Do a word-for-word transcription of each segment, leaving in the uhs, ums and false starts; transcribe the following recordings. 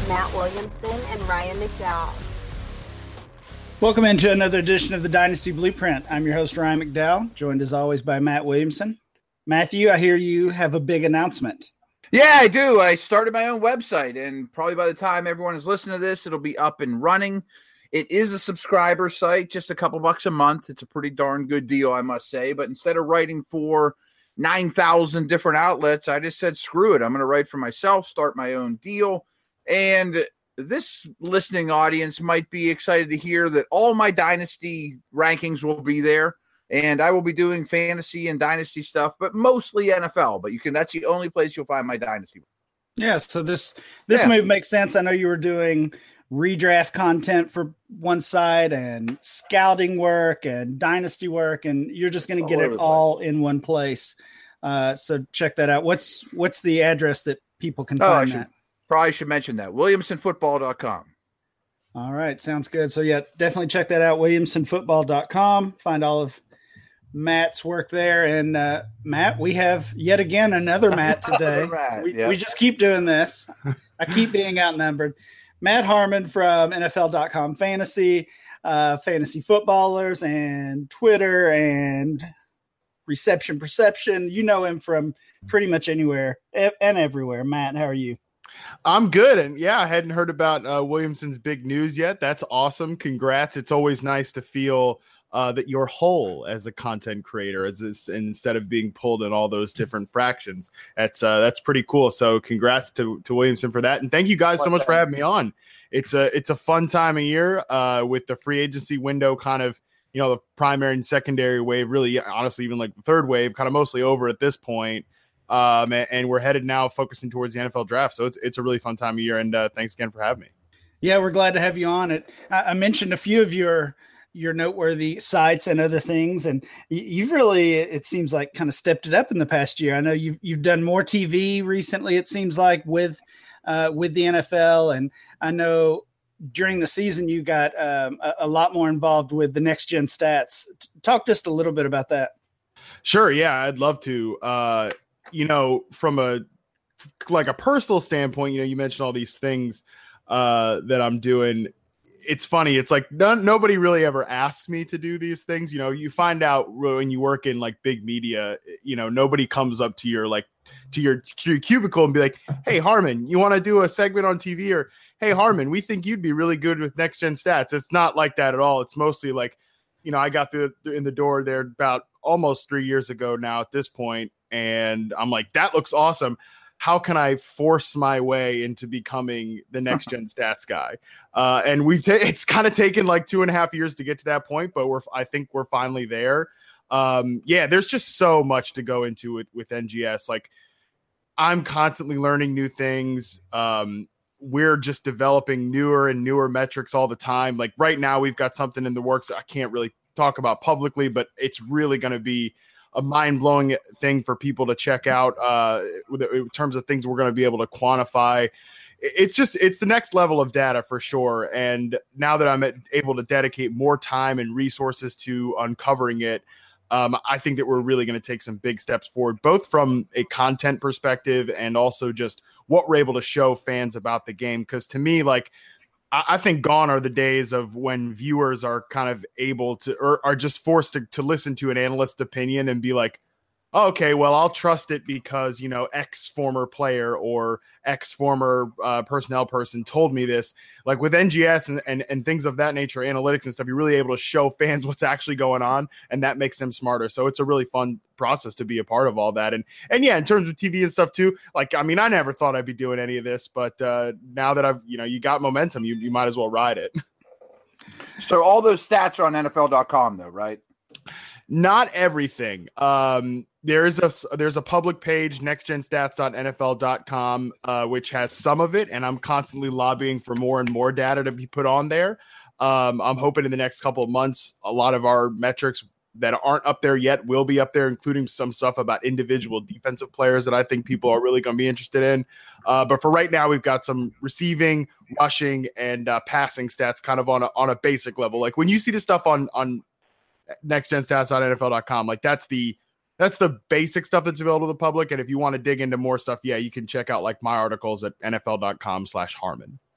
Matt Williamson and Ryan McDowell. Welcome into another edition of the Dynasty Blueprint. I'm your host, Ryan McDowell, joined as always by Matt Williamson. Matthew, I hear you have a big announcement. Yeah, I do. I started my own website, and probably by the time everyone is listening to this, it'll be up and running. It is a subscriber site, just a couple bucks a month. It's a pretty darn good deal, I must say. But instead of writing for nine thousand different outlets, I just said, screw it. I'm going to write for myself, start my own deal. And this listening audience might be excited to hear that all my Dynasty rankings will be there. And I will be doing fantasy and Dynasty stuff, but mostly N F L. But you can that's the only place you'll find my Dynasty. Yeah, so this this Yeah. move makes sense. I know you were doing redraft content for one side and scouting work and Dynasty work, and you're just going to get All it over the all in one place. Uh, so check that out. What's what's the address that people can Oh, I find should, that? probably should mention that. Williamson Football dot com. All right, sounds good. So yeah, definitely check that out. Williamson Football dot com. Find all of Matt's work there. And uh, Matt, we have yet again another Matt today. Another Matt, we, yeah. we just keep doing this. I keep being outnumbered. Matt Harmon from N F L dot com Fantasy, uh, Fantasy Footballers, and Twitter, and Reception Perception. You know him from pretty much anywhere e- and everywhere. Matt, how are you? I'm good. And yeah, I hadn't heard about uh, Williamson's big news yet. That's awesome. Congrats. It's always nice to feel uh, that you're whole as a content creator, as this, instead of being pulled in all those different fractions. That's uh, that's pretty cool. So congrats to, to Williamson for that. And thank you guys so much for having me on. It's a, it's a fun time of year uh, with the free agency window kind of, you know, the primary and secondary wave, really, honestly, even like the third wave kind of mostly over at this point. Um, and, and we're headed now focusing towards the N F L draft. So it's, it's a really fun time of year. And uh, thanks again for having me. Yeah, we're glad to have you on it. I, I mentioned a few of your your noteworthy sites and other things, and you, you've really, it seems like, kind of stepped it up in the past year. I know you've you've done more T V recently, it seems like, with uh, with the N F L, and I know during the season you got um, a, a lot more involved with the Next Gen Stats. Talk just a little bit about that. Sure, yeah, I'd love to. Uh, you know, from a like a personal standpoint, you know, you mentioned all these things uh, that I'm doing. It's funny. It's like none, nobody really ever asked me to do these things. You know, you find out when you work in like big media, you know, nobody comes up to your like to your, to your cubicle and be like, hey, Harmon, you want to do a segment on T V? Or, hey, Harmon, we think you'd be really good with Next Gen Stats. It's not like that at all. It's mostly like, you know, I got through in the door there about almost three years ago now at this point, and I'm like, that looks awesome. How can I force my way into becoming the Next Gen Stats guy? Uh, and we've ta- it's kind of taken like two and a half years to get to that point, but we're I think we're finally there. Um, yeah, there's just so much to go into with with N G S. Like, I'm constantly learning new things. Um, we're just developing newer and newer metrics all the time. Like right now, we've got something in the works I can't really talk about publicly, but it's really going to be a mind-blowing thing for people to check out uh, in terms of things we're going to be able to quantify. It's just, it's the next level of data for sure. And now that I'm able to dedicate more time and resources to uncovering it, um, I think that we're really going to take some big steps forward, both from a content perspective and also just what we're able to show fans about the game. Because to me, like, I think gone are the days of when viewers are kind of able to, or are just forced to, to listen to an analyst's opinion and be like, oh, okay, well, I'll trust it because, you know, X former player or X former uh, personnel person told me this. Like with N G S and, and, and things of that nature, analytics and stuff, you're really able to show fans what's actually going on, and that makes them smarter. So it's a really fun process to be a part of all that. And, and yeah, in terms of T V and stuff too, like, I mean, I never thought I'd be doing any of this, but uh, now that I've, you know, you got momentum, you, you might as well ride it. So all those stats are on N F L dot com though, right? Not everything. Um, there's a there's a public page, next gen stats dot N F L dot com, uh, which has some of it, and I'm constantly lobbying for more and more data to be put on there. Um, I'm hoping in the next couple of months, a lot of our metrics that aren't up there yet will be up there, including some stuff about individual defensive players that I think people are really going to be interested in. Uh, but for right now, we've got some receiving, rushing, and uh, passing stats kind of on a, on a basic level. Like when you see the stuff on on next gen stats dot N F L dot com, like that's the that's the basic stuff that's available to the public. And if you want to dig into more stuff, yeah, you can check out like my articles at N F L dot com slash Harmon.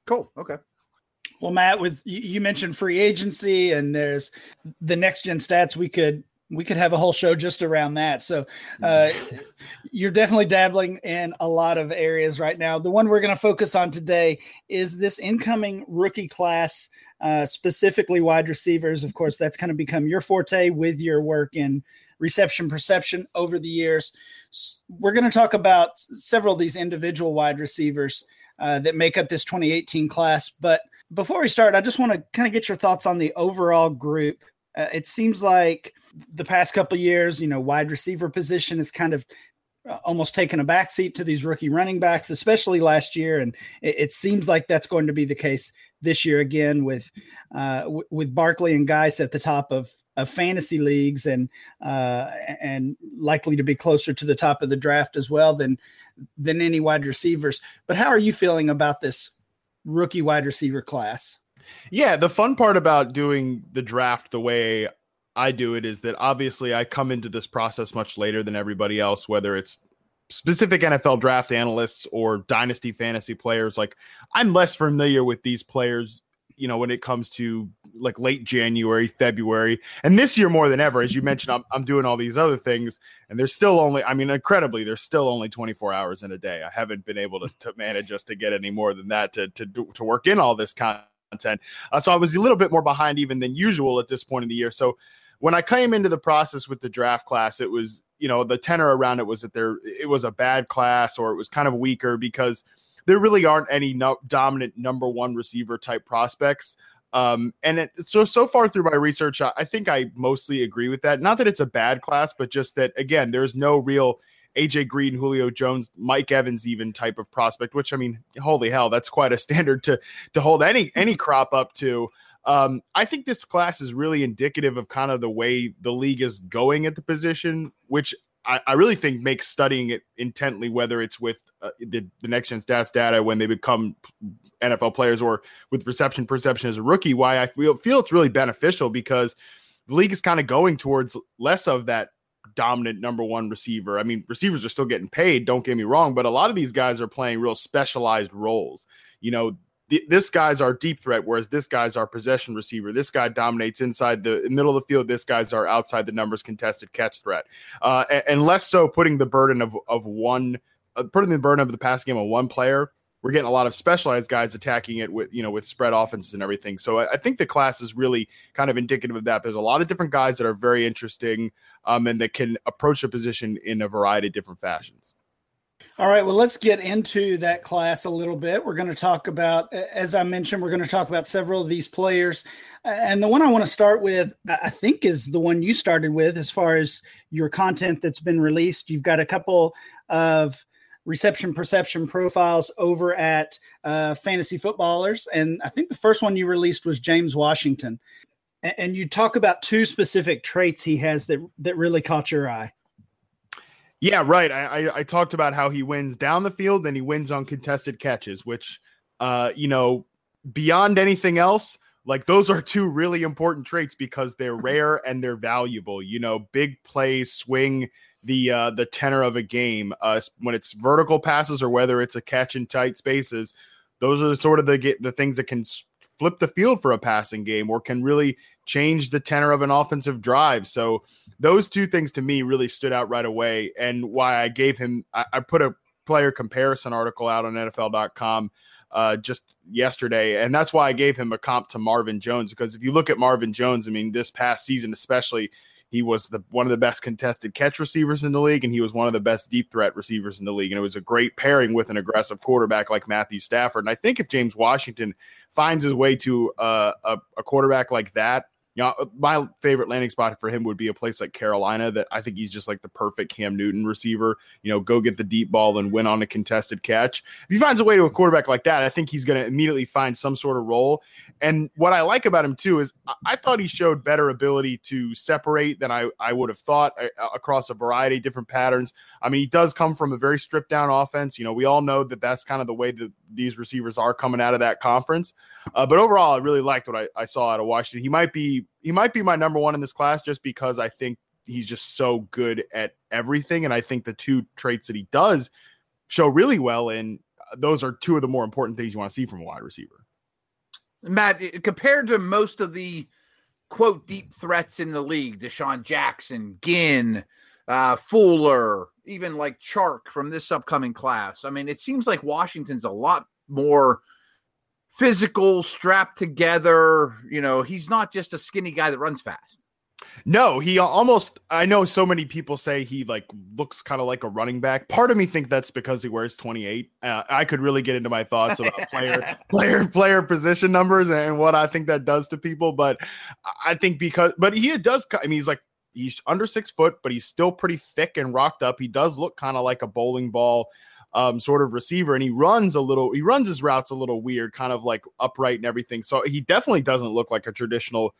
Cool. Okay. Well, Matt, with you mentioned free agency and there's the next gen stats, we could we could have a whole show just around that. So uh, you're definitely dabbling in a lot of areas right now. The one we're going to focus on today is this incoming rookie class, uh, specifically wide receivers. Of course, that's kind of become your forte with your work in reception perception over the years. We're going to talk about several of these individual wide receivers uh, that make up this twenty eighteen class. But before we start, I just want to kind of get your thoughts on the overall group. Uh, it seems like the past couple of years, you know, wide receiver position is kind of uh, almost taken a backseat to these rookie running backs, especially last year. And it, it seems like that's going to be the case this year again with uh, w- with Barkley and Geis at the top of, of fantasy leagues and uh, and likely to be closer to the top of the draft as well than than any wide receivers. But how are you feeling about this rookie wide receiver class? Yeah, the fun part about doing the draft the way I do it is that obviously I come into this process much later than everybody else, whether it's specific N F L draft analysts or dynasty fantasy players. Like, I'm less familiar with these players, you know, when it comes to like late January, February, and this year more than ever, as you mentioned, I'm, I'm doing all these other things and there's still only, I mean, incredibly, there's still only twenty-four hours in a day. I haven't been able to, to manage us to get any more than that to, to, do, to work in all this content. Uh, so I was a little bit more behind even than usual at this point in the year. So when I came into the process with the draft class, it was, you know, the tenor around it was that there, it was a bad class or it was kind of weaker because there really aren't any no, dominant number one receiver type prospects. Um, and it, so, so far through my research, I, I think I mostly agree with that. Not that it's a bad class, but just that, again, there's no real A J Green, Julio Jones, Mike Evans even type of prospect, which, I mean, holy hell, that's quite a standard to to hold any any crop up to. Um, I think this class is really indicative of kind of the way the league is going at the position, which I, I really think makes studying it intently, whether it's with uh, the, the next gen stats data when they become N F L players or with reception perception as a rookie, why I feel, feel it's really beneficial because the league is kind of going towards less of that dominant number one receiver. I mean, receivers are still getting paid, don't get me wrong, but a lot of these guys are playing real specialized roles. You know, th- this guy's our deep threat, whereas this guy's our possession receiver. This guy dominates inside the middle of the field. This guy's our outside the numbers contested catch threat. Uh, and, and less so putting the burden of, of one, uh, putting the burden of the pass game on one player. We're getting a lot of specialized guys attacking it with, you know, with spread offenses and everything. So I, I think the class is really kind of indicative of that. There's a lot of different guys that are very interesting um, and that can approach a position in a variety of different fashions. All right, well, let's get into that class a little bit. We're going to talk about, as I mentioned, we're going to talk about several of these players. And the one I want to start with, I think, is the one you started with as far as your content that's been released. You've got a couple of reception perception profiles over at uh, Fantasy Footballers. And I think the first one you released was James Washington. And, and you talk about two specific traits he has that, that really caught your eye. Yeah, right. I, I, I talked about how he wins down the field and he wins on contested catches, which, uh, you know, beyond anything else, like those are two really important traits because they're rare and they're valuable. You know, big plays, swing the uh, the tenor of a game. Uh, when it's vertical passes or whether it's a catch in tight spaces, those are sort of the the things that can flip the field for a passing game or can really change the tenor of an offensive drive. So those two things to me really stood out right away, and why I gave him. I, I put a player comparison article out on N F L dot com uh, just yesterday, and that's why I gave him a comp to Marvin Jones, because if you look at Marvin Jones, I mean, this past season especially, he was the one of the best contested catch receivers in the league, and he was one of the best deep threat receivers in the league. And it was a great pairing with an aggressive quarterback like Matthew Stafford. And I think if James Washington finds his way to uh, a, a quarterback like that, you know, my favorite landing spot for him would be a place like Carolina. That I think he's just like the perfect Cam Newton receiver. You know, go get the deep ball and win on a contested catch. If he finds a way to a quarterback like that, I think he's going to immediately find some sort of role. And what I like about him too is I thought he showed better ability to separate than I, I would have thought uh, across a variety of different patterns. I mean, he does come from a very stripped down offense. You know, we all know that that's kind of the way that these receivers are coming out of that conference. Uh, but overall, I really liked what I, I saw out of Washington. He might be he might be my number one in this class just because I think he's just so good at everything. And I think the two traits that he does show really well in those are two of the more important things you want to see from a wide receiver. Matt, compared to most of the quote deep threats in the league, Deshaun Jackson, Ginn, uh, Fuller, even like Chark from this upcoming class, I mean, it seems like Washington's a lot more physical, strapped together. You know, he's not just a skinny guy that runs fast. No, he almost, I know so many people say he like looks kind of like a running back. Part of me think that's because he wears twenty-eight. Uh, I could really get into my thoughts about player, player, player position numbers and what I think that does to people. But I think because, but he does, I mean, he's like, he's under six foot, but he's still pretty thick and rocked up. He does look kind of like a bowling ball um, sort of receiver. And he runs a little, he runs his routes a little weird, kind of like upright and everything. So he definitely doesn't look like a traditional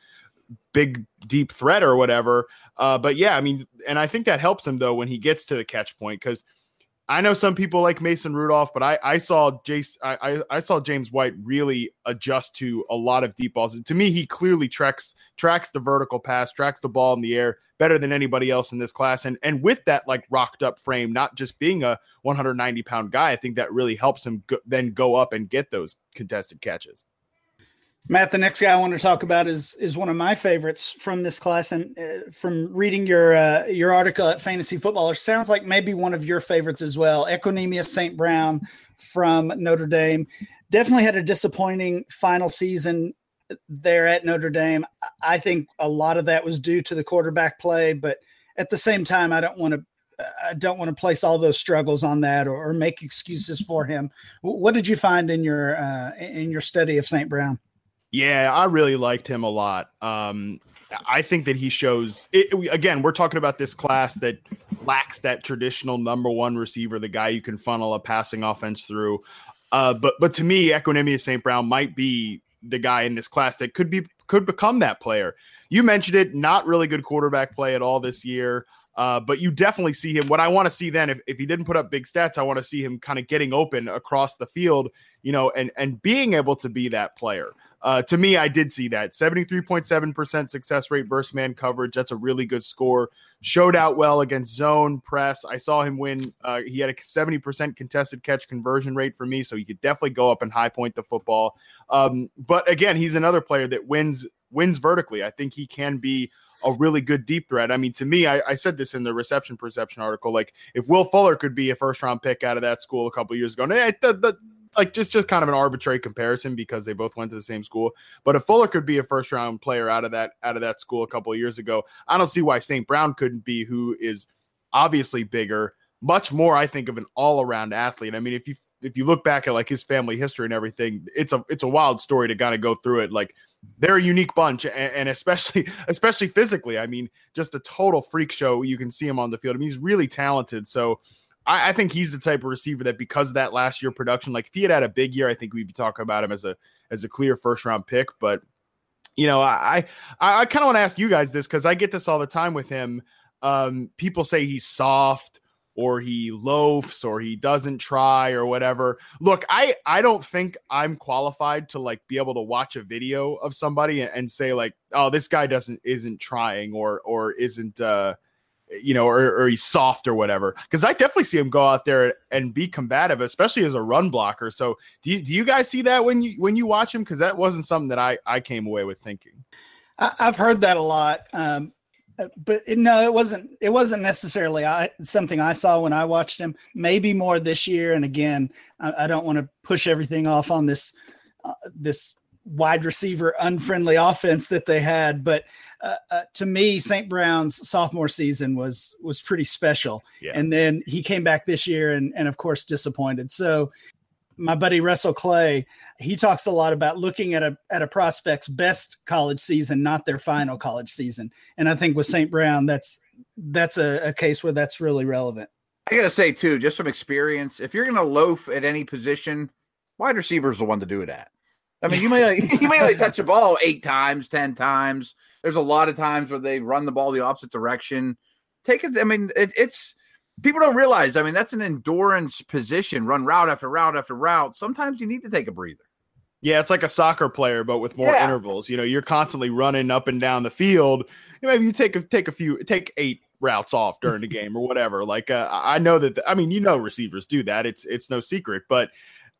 big deep threat or whatever. Uh, but yeah, I mean, and I think that helps him though when he gets to the catch point, because I know some people like Mason Rudolph, but I, I saw Jace, I, I saw James White really adjust to a lot of deep balls. And to me, he clearly tracks tracks the vertical pass, tracks the ball in the air better than anybody else in this class. And and with that like rocked up frame, not just being a one hundred ninety pound guy, I think that really helps him go, then go up and get those contested catches. Matt, the next guy I want to talk about is is one of my favorites from this class, and uh, from reading your uh, your article at Fantasy Footballer, sounds like maybe one of your favorites as well. Equanimeous Saint Brown from Notre Dame definitely had a disappointing final season there at Notre Dame. I think a lot of that was due to the quarterback play, but at the same time, I don't want to I don't want to place all those struggles on that or, or make excuses for him. What did you find in your uh, in your study of Saint Brown? Yeah, I really liked him a lot. Um, I think that he shows it, again, we're talking about this class that lacks that traditional number one receiver, the guy you can funnel a passing offense through. Uh, but but to me, Equanimeous Saint Brown might be the guy in this class that could be could become that player. You mentioned it, not really good quarterback play at all this year. Uh, but you definitely see him. What I want to see then, if, if he didn't put up big stats, I want to see him kind of getting open across the field, you know, and, and being able to be that player. Uh, to me, I did see that seventy-three point seven percent success rate versus man coverage. That's a really good score. Showed out well against zone press. I saw him win. Uh, he had a seventy percent contested catch conversion rate for me, so he could definitely go up and high point the football. Um, but again, he's another player that wins wins vertically. I think he can be a really good deep threat. I mean, to me, I, I said this in the reception perception article, like if Will Fuller could be a first round pick out of that school a couple years ago, eh, the, the, like just, just kind of an arbitrary comparison because they both went to the same school. But if Fuller could be a first round player out of that, out of that school a couple of years ago, I don't see why Saint Brown couldn't be, who is obviously bigger, much more, I think, of an all around athlete. I mean, if you, if you look back at like his family history and everything, it's a, it's a wild story to kind of go through it. Like, they're a unique bunch, and, and especially especially physically. I mean, just a total freak show. You can see him on the field. I mean, he's really talented. So I, I think he's the type of receiver that, because of that last year production, like if he had had a big year, I think we'd be talking about him as a as a clear first round pick. But you know, I I, I kind of want to ask you guys this, because I get this all the time with him. Um, people say he's soft, or he loafs, or he doesn't try, or whatever. Look, I, I don't think I'm qualified to like be able to watch a video of somebody and, and say like, oh, this guy doesn't, isn't trying, or, or isn't, uh, you know, or, or he's soft or whatever. Cause I definitely see him go out there and be combative, especially as a run blocker. So do you, do you guys see that when you, when you watch him? Cause that wasn't something that I, I came away with thinking. I, I've heard that a lot. Um, But it, no, it wasn't. It wasn't necessarily I, something I saw when I watched him. Maybe more this year. And again, I, I don't want to push everything off on this uh, this wide receiver unfriendly offense that they had. But uh, uh, to me, Saint Brown's sophomore season was was pretty special. Yeah. And then he came back this year and and of course disappointed. So my buddy Russell Clay, he talks a lot about looking at a at a prospect's best college season, not their final college season. And I think with Saint Brown, that's that's a, a case where that's really relevant. I gotta say too, just from experience, if you're gonna loaf at any position, wide receiver is the one to do it at. I mean, you may you may like touch the ball eight times, ten times. There's a lot of times where they run the ball the opposite direction. Take it. I mean, it, it's. People don't realize, I mean, that's an endurance position, run route after route after route. Sometimes you need to take a breather. Yeah, it's like a soccer player, but with more yeah. intervals. You know, you're constantly running up and down the field. Maybe you take a, take a few, take eight routes off during the game or whatever. Like, uh, I know that, the, I mean, you know, receivers do that. It's, it's no secret, but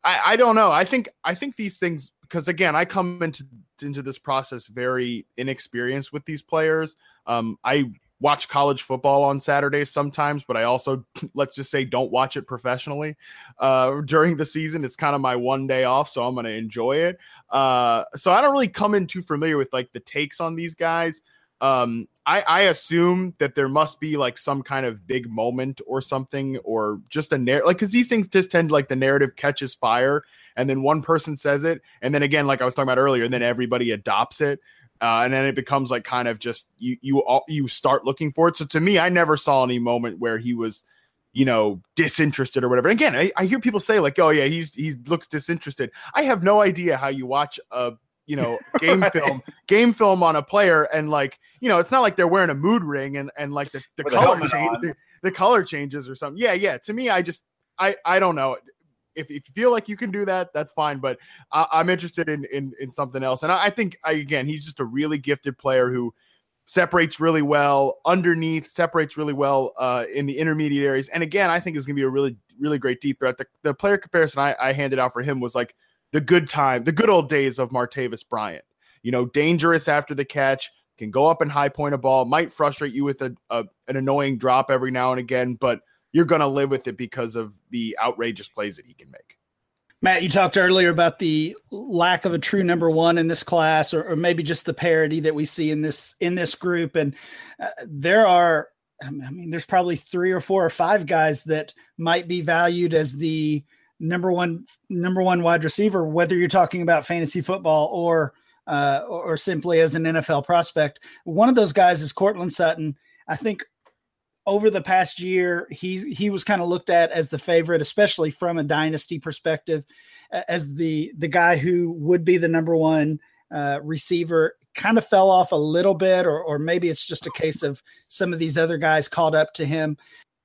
I, I don't know. I think I think these things, because again, I come into into this process very inexperienced with these players. Um, I watch college football on Saturdays sometimes, but I also, let's just say, don't watch it professionally uh, during the season. It's kind of my one day off, so I'm going to enjoy it. Uh, so I don't really come in too familiar with like the takes on these guys. Um, I, I assume that there must be like some kind of big moment or something, or just a narrative, like, cause these things just tend to, like, the narrative catches fire and then one person says it. And then again, like I was talking about earlier, and then everybody adopts it. Uh, and then it becomes like kind of just you, you, all, you start looking for it. So to me, I never saw any moment where he was, you know, disinterested or whatever. And again, I, I hear people say like, oh yeah, he's, he looks disinterested. I have no idea how you watch a, you know, game right. film, game film on a player. And like, you know, it's not like they're wearing a mood ring and, and like the, the color change, the, the color changes or something. Yeah. Yeah. To me, I just, I, I don't know. If, if you feel like you can do that, that's fine. But I, I'm interested in, in, in something else. And I, I think, I, again, he's just a really gifted player who separates really well underneath, separates really well uh, in the intermediate areas. And again, I think is going to be a really, really great deep threat. The, the player comparison I, I handed out for him was like the good time, the good old days of Martavis Bryant. You know, dangerous after the catch, can go up and high point a ball, might frustrate you with a, a an annoying drop every now and again, but you're going to live with it because of the outrageous plays that he can make. Matt, you talked earlier about the lack of a true number one in this class, or, or maybe just the parity that we see in this, in this group. And uh, there are, I mean, there's probably three or four or five guys that might be valued as the number one, number one wide receiver, whether you're talking about fantasy football or, uh, or simply as an N F L prospect. One of those guys is Courtland Sutton. I think over the past year, he's, he was kind of looked at as the favorite, especially from a dynasty perspective, as the, the guy who would be the number one uh, receiver. Kind of fell off a little bit, or, or maybe it's just a case of some of these other guys caught up to him.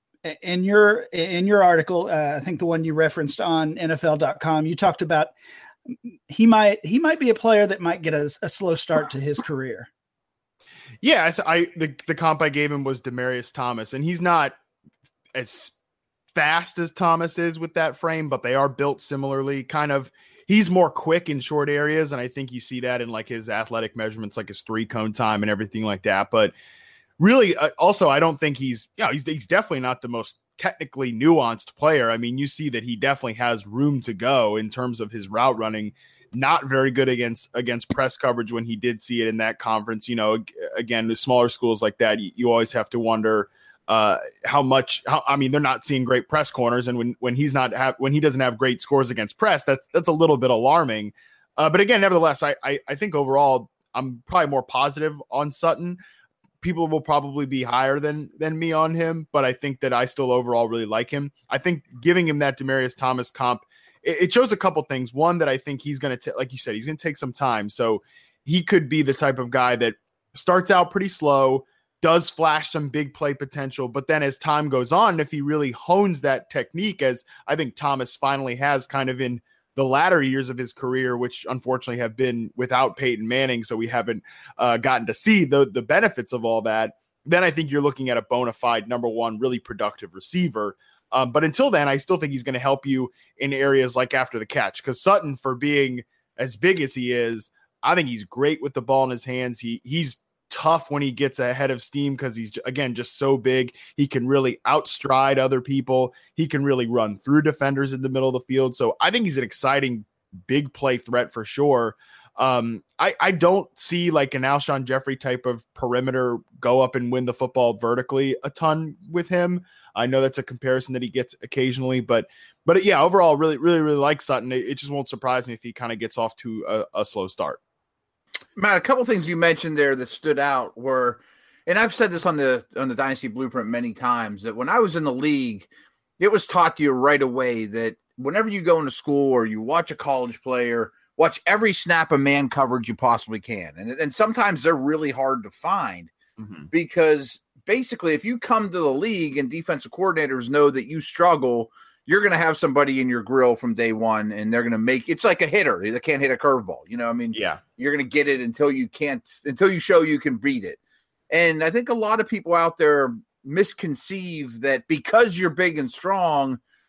In your, in your article, uh, I think the one you referenced on N F L dot com, you talked about he might, he might be a player that might get a, a slow start to his career. Yeah, I, th- I the, the comp I gave him was Demaryius Thomas, and he's not as fast as Thomas is with that frame, but they are built similarly. Kind of, he's more quick in short areas, and I think you see that in like his athletic measurements, like his three cone time and everything like that. But really, uh, also, I don't think he's, you know, he's he's definitely not the most technically nuanced player. I mean, you see that he definitely has room to go in terms of his route running. Not very good against against press coverage when he did see it in that conference. You know, again, the smaller schools like that, you, you always have to wonder uh, how much. How, I mean, they're not seeing great press corners, and when when he's not have when he doesn't have great scores against press, that's that's a little bit alarming. Uh, but again, nevertheless, I, I I think overall I'm probably more positive on Sutton. People will probably be higher than than me on him, but I think that I still overall really like him. I think giving him that Demaryius Thomas comp, it shows a couple things. One, that I think he's going to, like you said, he's going to take some time. So he could be the type of guy that starts out pretty slow, does flash some big play potential, but then as time goes on, if he really hones that technique, as I think Thomas finally has kind of in the latter years of his career, which unfortunately have been without Peyton Manning, so we haven't uh, gotten to see the, the benefits of all that, then I think you're looking at a bona fide number one, really productive receiver. Um, but until then, I still think he's going to help you in areas like after the catch, because Sutton, for being as big as he is, I think he's great with the ball in his hands. He he's tough when he gets ahead of steam because he's, again, just so big. He can really outstride other people. He can really run through defenders in the middle of the field. So I think he's an exciting big play threat for sure. Um, I, I don't see like an Alshon Jeffrey type of perimeter go up and win the football vertically a ton with him. I know that's a comparison that he gets occasionally, but but yeah, overall, really, really, really like Sutton. It, it just won't surprise me if he kind of gets off to a, a slow start. Matt, a couple things you mentioned there that stood out were, and I've said this on the on the Dynasty Blueprint many times, that when I was in the league, it was taught to you right away that whenever you go into school or you watch a college player, watch every snap of man coverage you possibly can. And, and sometimes they're really hard to find mm-hmm. because basically if you come to the league and defensive coordinators know that you struggle, you're going to have somebody in your grill from day one and they're going to make, it's like a hitter. They can't hit a curveball. You know, I mean, yeah, you're going to get it until you can't, until you show you can beat it. And I think a lot of people out there misconceive that because you're big and strong,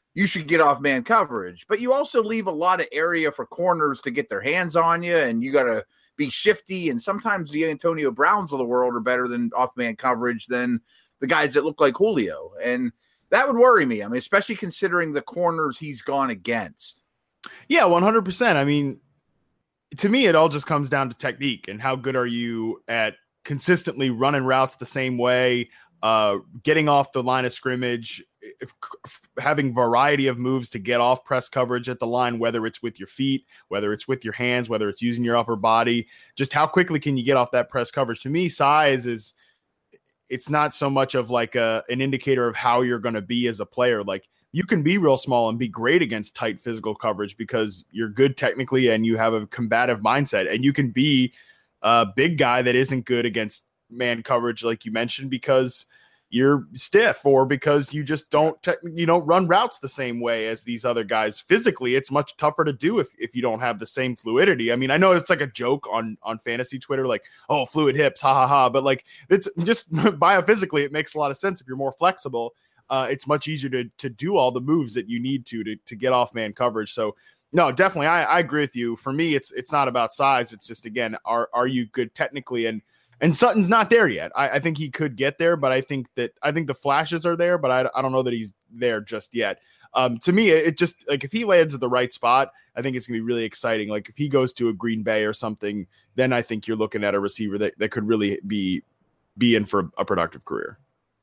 you should get off man coverage. But you also leave a lot of area for corners to get their hands on you, and you got to be shifty. And sometimes the Antonio Browns of the world are better than off man coverage than the guys that look like Julio. And that would worry me. I mean, especially considering the corners he's gone against. Yeah, one hundred percent. I mean, to me, it all just comes down to technique and how good are you at consistently running routes the same way, uh, getting off the line of scrimmage, having variety of moves to get off press coverage at the line, whether it's with your feet, whether it's with your hands, whether it's using your upper body. Just how quickly can you get off that press coverage? To me, size is it's not so much of like a, an indicator of how you're going to be as a player. Like, you can be real small and be great against tight physical coverage because you're good technically and you have a combative mindset, and you can be a big guy that isn't good against man coverage, like you mentioned, because you're stiff or because you just don't te- you don't run routes the same way as these other guys. Physically, it's much tougher to do if, if you don't have the same fluidity. I mean, I know it's like a joke on, on fantasy Twitter, like, oh, fluid hips, ha ha ha. But like, it's just biophysically, it makes a lot of sense. If you're more flexible, uh, it's much easier to to do all the moves that you need to to, to get off man coverage. So no, definitely, I, I agree with you. For me, it's it's not about size. It's just, again, are are you good technically? And And Sutton's not there yet. I, I think he could get there, but I think that I think the flashes are there, but I, I don't know that he's there just yet. Um, to me, it, it just like if he lands at the right spot, I think it's gonna be really exciting. Like if he goes to a Green Bay or something, then I think you're looking at a receiver that, that could really be be in for a productive career.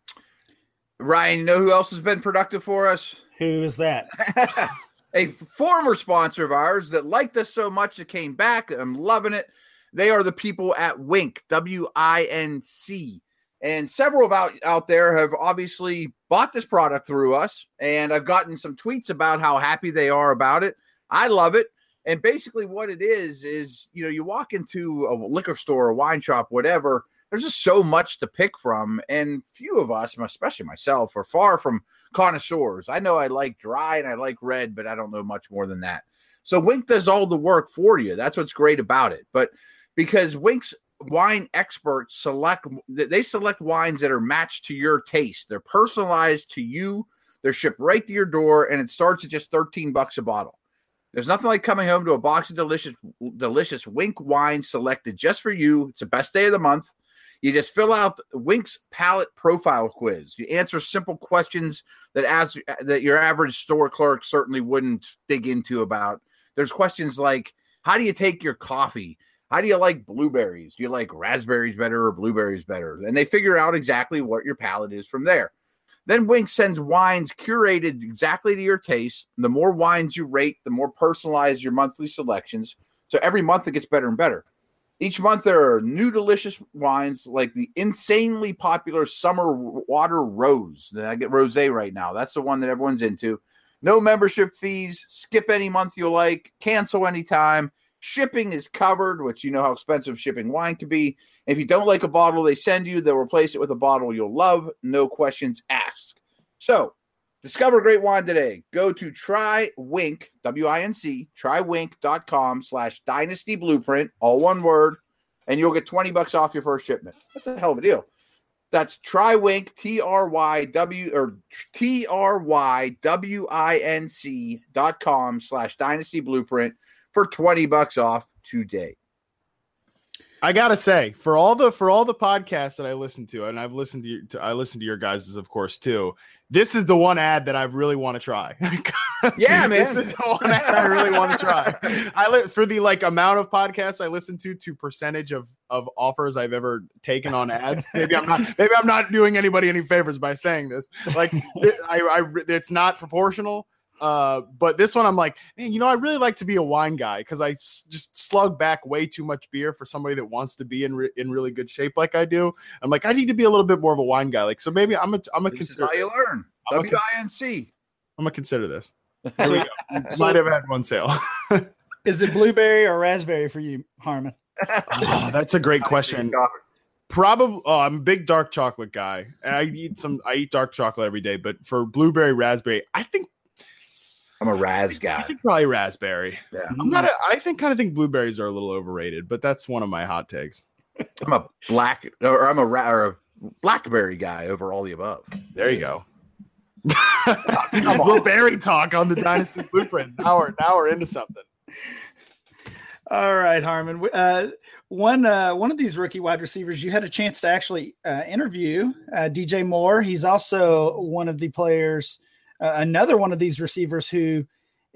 Ryan, you know who else has been productive for us? Who is that? A former sponsor of ours that liked us so much it came back. I'm loving it. They are the people at Wink, W I N C. And several of out, out there have obviously bought this product through us. And I've gotten some tweets about how happy they are about it. I love it. And basically what it is, is, you know, you walk into a liquor store, a wine shop, whatever, there's just so much to pick from. And few of us, especially myself, are far from connoisseurs. I know I like dry and I like red, but I don't know much more than that. So Wink does all the work for you. That's what's great about it. But because Wink's wine experts select, they select wines that are matched to your taste. They're personalized to you. They're shipped right to your door, and it starts at just thirteen bucks a bottle. There's nothing like coming home to a box of delicious, delicious Wink wine selected just for you. It's the best day of the month. You just fill out Wink's palate profile quiz. You answer simple questions that as that your average store clerk certainly wouldn't dig into about. There's questions like, how do you take your coffee? How do you like blueberries? Do you like raspberries better or blueberries better? And they figure out exactly what your palate is from there. Then Wink sends wines curated exactly to your taste. The more wines you rate, the more personalized your monthly selections. So every month it gets better and better. Each month there are new delicious wines like the insanely popular Summer Water Rose. I get rosé right now. That's the one that everyone's into. No membership fees. Skip any month you like. Cancel anytime. Shipping is covered, which you know how expensive shipping wine can be. If you don't like a bottle they send you, they'll replace it with a bottle you'll love. No questions asked. So, discover great wine today. Go to TryWink, W I N C, trywink.com slash Dynasty Blueprint, all one word, and you'll get twenty bucks off your first shipment. That's a hell of a deal. That's TryWink, T R Y W, or T R Y W I N C dot com slash Dynasty Blueprint for twenty bucks off today. I gotta say, for all the for all the podcasts that I listen to, and I've listened to, your, to I listen to your guys's, of course, too. This is the one ad that I really want to try. Yeah, man. This is the one ad I really want to try. I li- for the like amount of podcasts I listen to, to percentage of of offers I've ever taken on ads. Maybe I'm not. Maybe I'm not doing anybody any favors by saying this. Like, it, I, I, it's not proportional. Uh, but this one I'm like, man, you know, I really like to be a wine guy because I s- just slug back way too much beer for somebody that wants to be in re- in really good shape like I do. I'm like, I need to be a little bit more of a wine guy. Like, so maybe I'm a I'm a This consider. is how you learn. I'm a W I N C. I'm gonna consider this. There we go. Might have had one sale. Is it blueberry or raspberry for you, Harmon? Oh, that's a great question. Probably. Oh, I'm a big dark chocolate guy. I eat some. I eat dark chocolate every day. But for blueberry, raspberry, I think I'm a Raz guy. I think probably raspberry. Yeah. I'm not. A, I think kind of think blueberries are a little overrated, but that's one of my hot takes. I'm a black or I'm a, ra- or a blackberry guy over all the above. There you go. Little Barry talk on the Dynasty Blueprint. Now we're now we're into something. All right, Harmon. Uh, one uh, one of these rookie wide receivers you had a chance to actually uh, interview, uh, D J Moore. He's also one of the players, uh, another one of these receivers who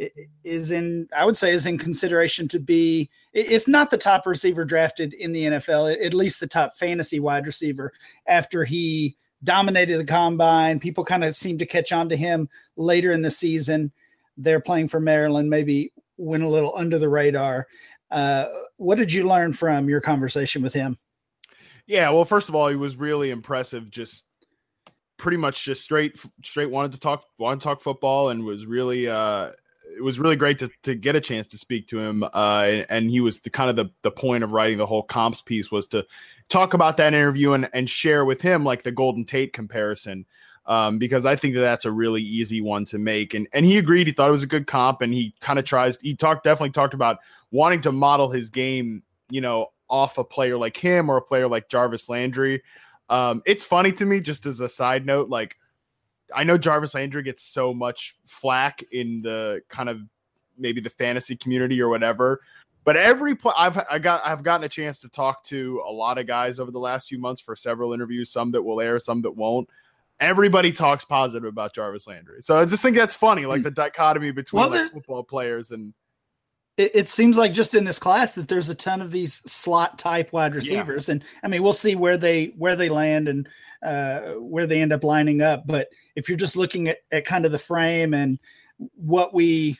is in, I would say, is in consideration to be, if not the top receiver drafted in the N F L, at least the top fantasy wide receiver after he dominated the combine. People kind of seem to catch on to him later in the season. They're playing for Maryland, maybe went a little under the radar. Uh, what did you learn from your conversation with him? Yeah, well, first of all, he was really impressive. Just pretty much just straight, straight wanted to talk, wanted to talk football, and was really, uh, it was really great to to get a chance to speak to him. Uh, and, and he was the kind of the the point of writing the whole comps piece was to talk about that interview and and share with him like the Golden Tate comparison. Um, because I think that that's a really easy one to make. And and he agreed. He thought it was a good comp, and he kind of tries. He talked definitely talked about wanting to model his game, you know, off a player like him or a player like Jarvis Landry. Um, it's funny to me, just as a side note, like I know Jarvis Landry gets so much flack in the kind of maybe the fantasy community or whatever. But every play I've I got I've gotten a chance to talk to a lot of guys over the last few months for several interviews, some that will air, some that won't. Everybody talks positive about Jarvis Landry. So I just think that's funny, like the dichotomy between well, like football players and it, it seems like just in this class that there's a ton of these slot type wide receivers. Yeah. And I mean, we'll see where they where they land and uh, where they end up lining up. But if you're just looking at, at kind of the frame and what we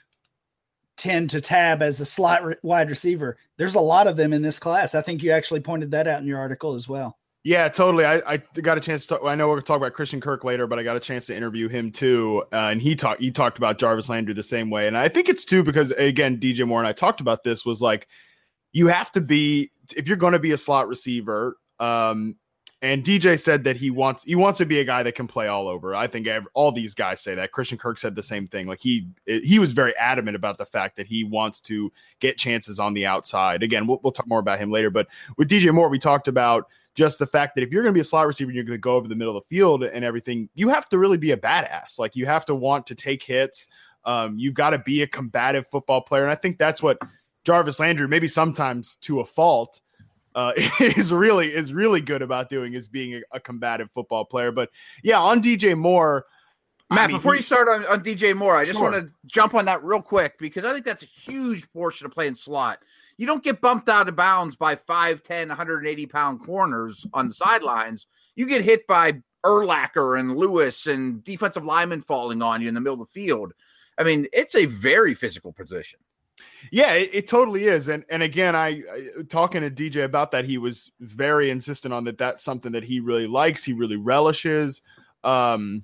tend to tab as a slot re- wide receiver, there's a lot of them in this class. I think you actually pointed that out in your article as well. Yeah, totally. I, I got a chance to talk. I know we're going to talk about Christian Kirk later, but I got a chance to interview him too. Uh, and he talked, he talked about Jarvis Landry the same way. And I think it's too, because again, D J Moore and I talked about this, was like, you have to be, if you're going to be a slot receiver, um, and D J said that he wants, he wants to be a guy that can play all over. I think every, all these guys say that. Christian Kirk said the same thing. Like he, he was very adamant about the fact that he wants to get chances on the outside. Again, we'll, we'll talk more about him later, but with D J Moore, we talked about just the fact that if you're going to be a slot receiver and you're going to go over the middle of the field and everything, you have to really be a badass. Like you have to want to take hits. Um, you've got to be a combative football player. And I think that's what Jarvis Landry, maybe sometimes to a fault, uh, is really, is really good about doing, is being a, a combative football player. But yeah, on D J Moore, Matt, I mean, before he, you start on, on D J Moore, I just sure. want to jump on that real quick, because I think that's a huge portion of playing slot. You don't get bumped out of bounds by five ten, one hundred eighty pound corners on the sidelines. You get hit by Urlacher and Lewis and defensive linemen falling on you in the middle of the field. I mean, it's a very physical position. Yeah, it, it totally is. And and again, I, I talking to D J about that, he was very insistent on that. That's something that he really likes. He really relishes. Um,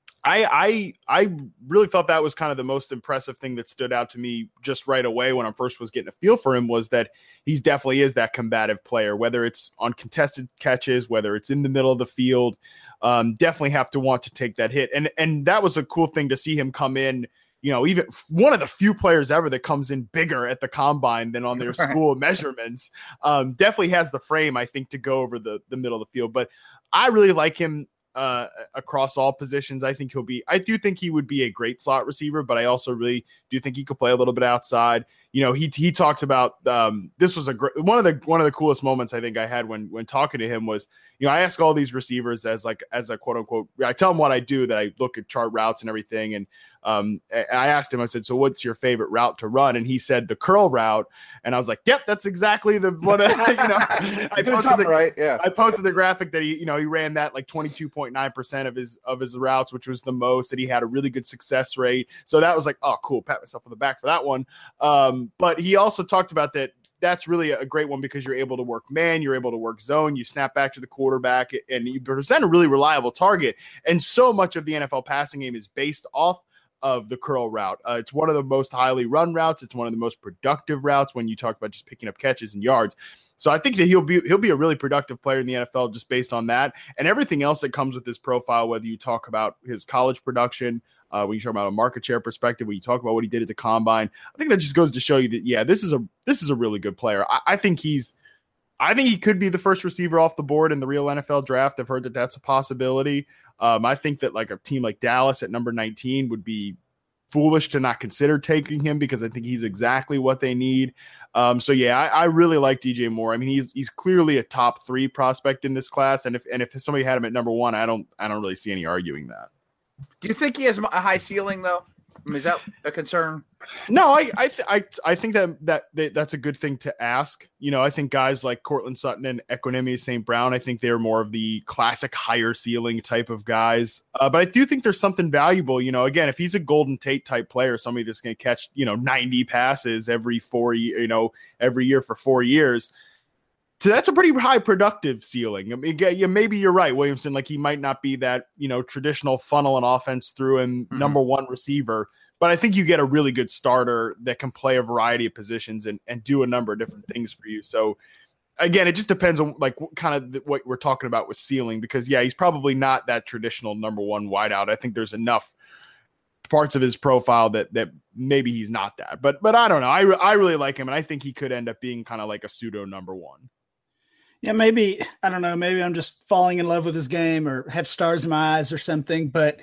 I, I I really thought that was kind of the most impressive thing that stood out to me just right away when I first was getting a feel for him, was that he's definitely is that combative player, whether it's on contested catches, whether it's in the middle of the field, um, definitely have to want to take that hit. And and that was a cool thing to see him come in, you know, even one of the few players ever that comes in bigger at the combine than on their school measurements. Um, definitely has the frame, I think, to go over the, the middle of the field. But I really like him uh across all positions. I think he'll be I do think he would be a great slot receiver, but I also really do think he could play a little bit outside. You know, he he talked about um this was a great one of the one of the coolest moments I think I had when when talking to him was, you know, I ask all these receivers as like as a quote unquote, I tell them what I do, that I look at chart routes and everything, and um and I asked him, I said, so what's your favorite route to run? And he said the curl route, and I was like, yep, that's exactly the one. You know, I posted the, right, yeah. I posted the graphic that he, you know, he ran that like twenty-two point nine percent of his of his routes, which was the most, that he had a really good success rate. So that was like, oh, cool, pat myself on the back for that one. Um, but he also talked about that. That's really a great one because you're able to work man, you're able to work zone, you snap back to the quarterback, and you present a really reliable target. And so much of the N F L passing game is based off of the curl route. Uh, it's one of the most highly run routes. It's one of the most productive routes when you talk about just picking up catches and yards. So I think that he'll be he'll be a really productive player in the N F L just based on that and everything else that comes with his profile. Whether you talk about his college production, uh, when you talk about a market share perspective, when you talk about what he did at the combine, I think that just goes to show you that yeah, this is a this is a really good player. I, I think he's. I think he could be the first receiver off the board in the real N F L draft. I've heard that that's a possibility. Um, I think that like a team like Dallas at number nineteen would be foolish to not consider taking him because I think he's exactly what they need. Um, so yeah, I, I really like D J Moore. I mean, he's he's clearly a top three prospect in this class, and if and if somebody had him at number one, I don't I don't really see any arguing that. Do you think he has a high ceiling though? I mean, is that a concern? No, I I th- I I think that, that that that's a good thing to ask. You know, I think guys like Cortland Sutton and Equanimeous Saint Brown, I think they're more of the classic higher ceiling type of guys. Uh, but I do think there's something valuable. You know, again, if he's a Golden Tate type player, somebody that's going to catch you know ninety passes every four you know every year for four years. So that's a pretty high productive ceiling. I mean, yeah, maybe you're right, Williamson. Like he might not be that, you know, traditional funnel and offense through and mm-hmm. number one receiver, but I think you get a really good starter that can play a variety of positions and, and do a number of different things for you. So again, it just depends on like what kind of th- what we're talking about with ceiling, because yeah, he's probably not that traditional number one wideout. I think there's enough parts of his profile that that maybe he's not that, but but I don't know. I re- I really like him, and I think he could end up being kind of like a pseudo number one. Yeah, maybe, I don't know, maybe I'm just falling in love with his game or have stars in my eyes or something, but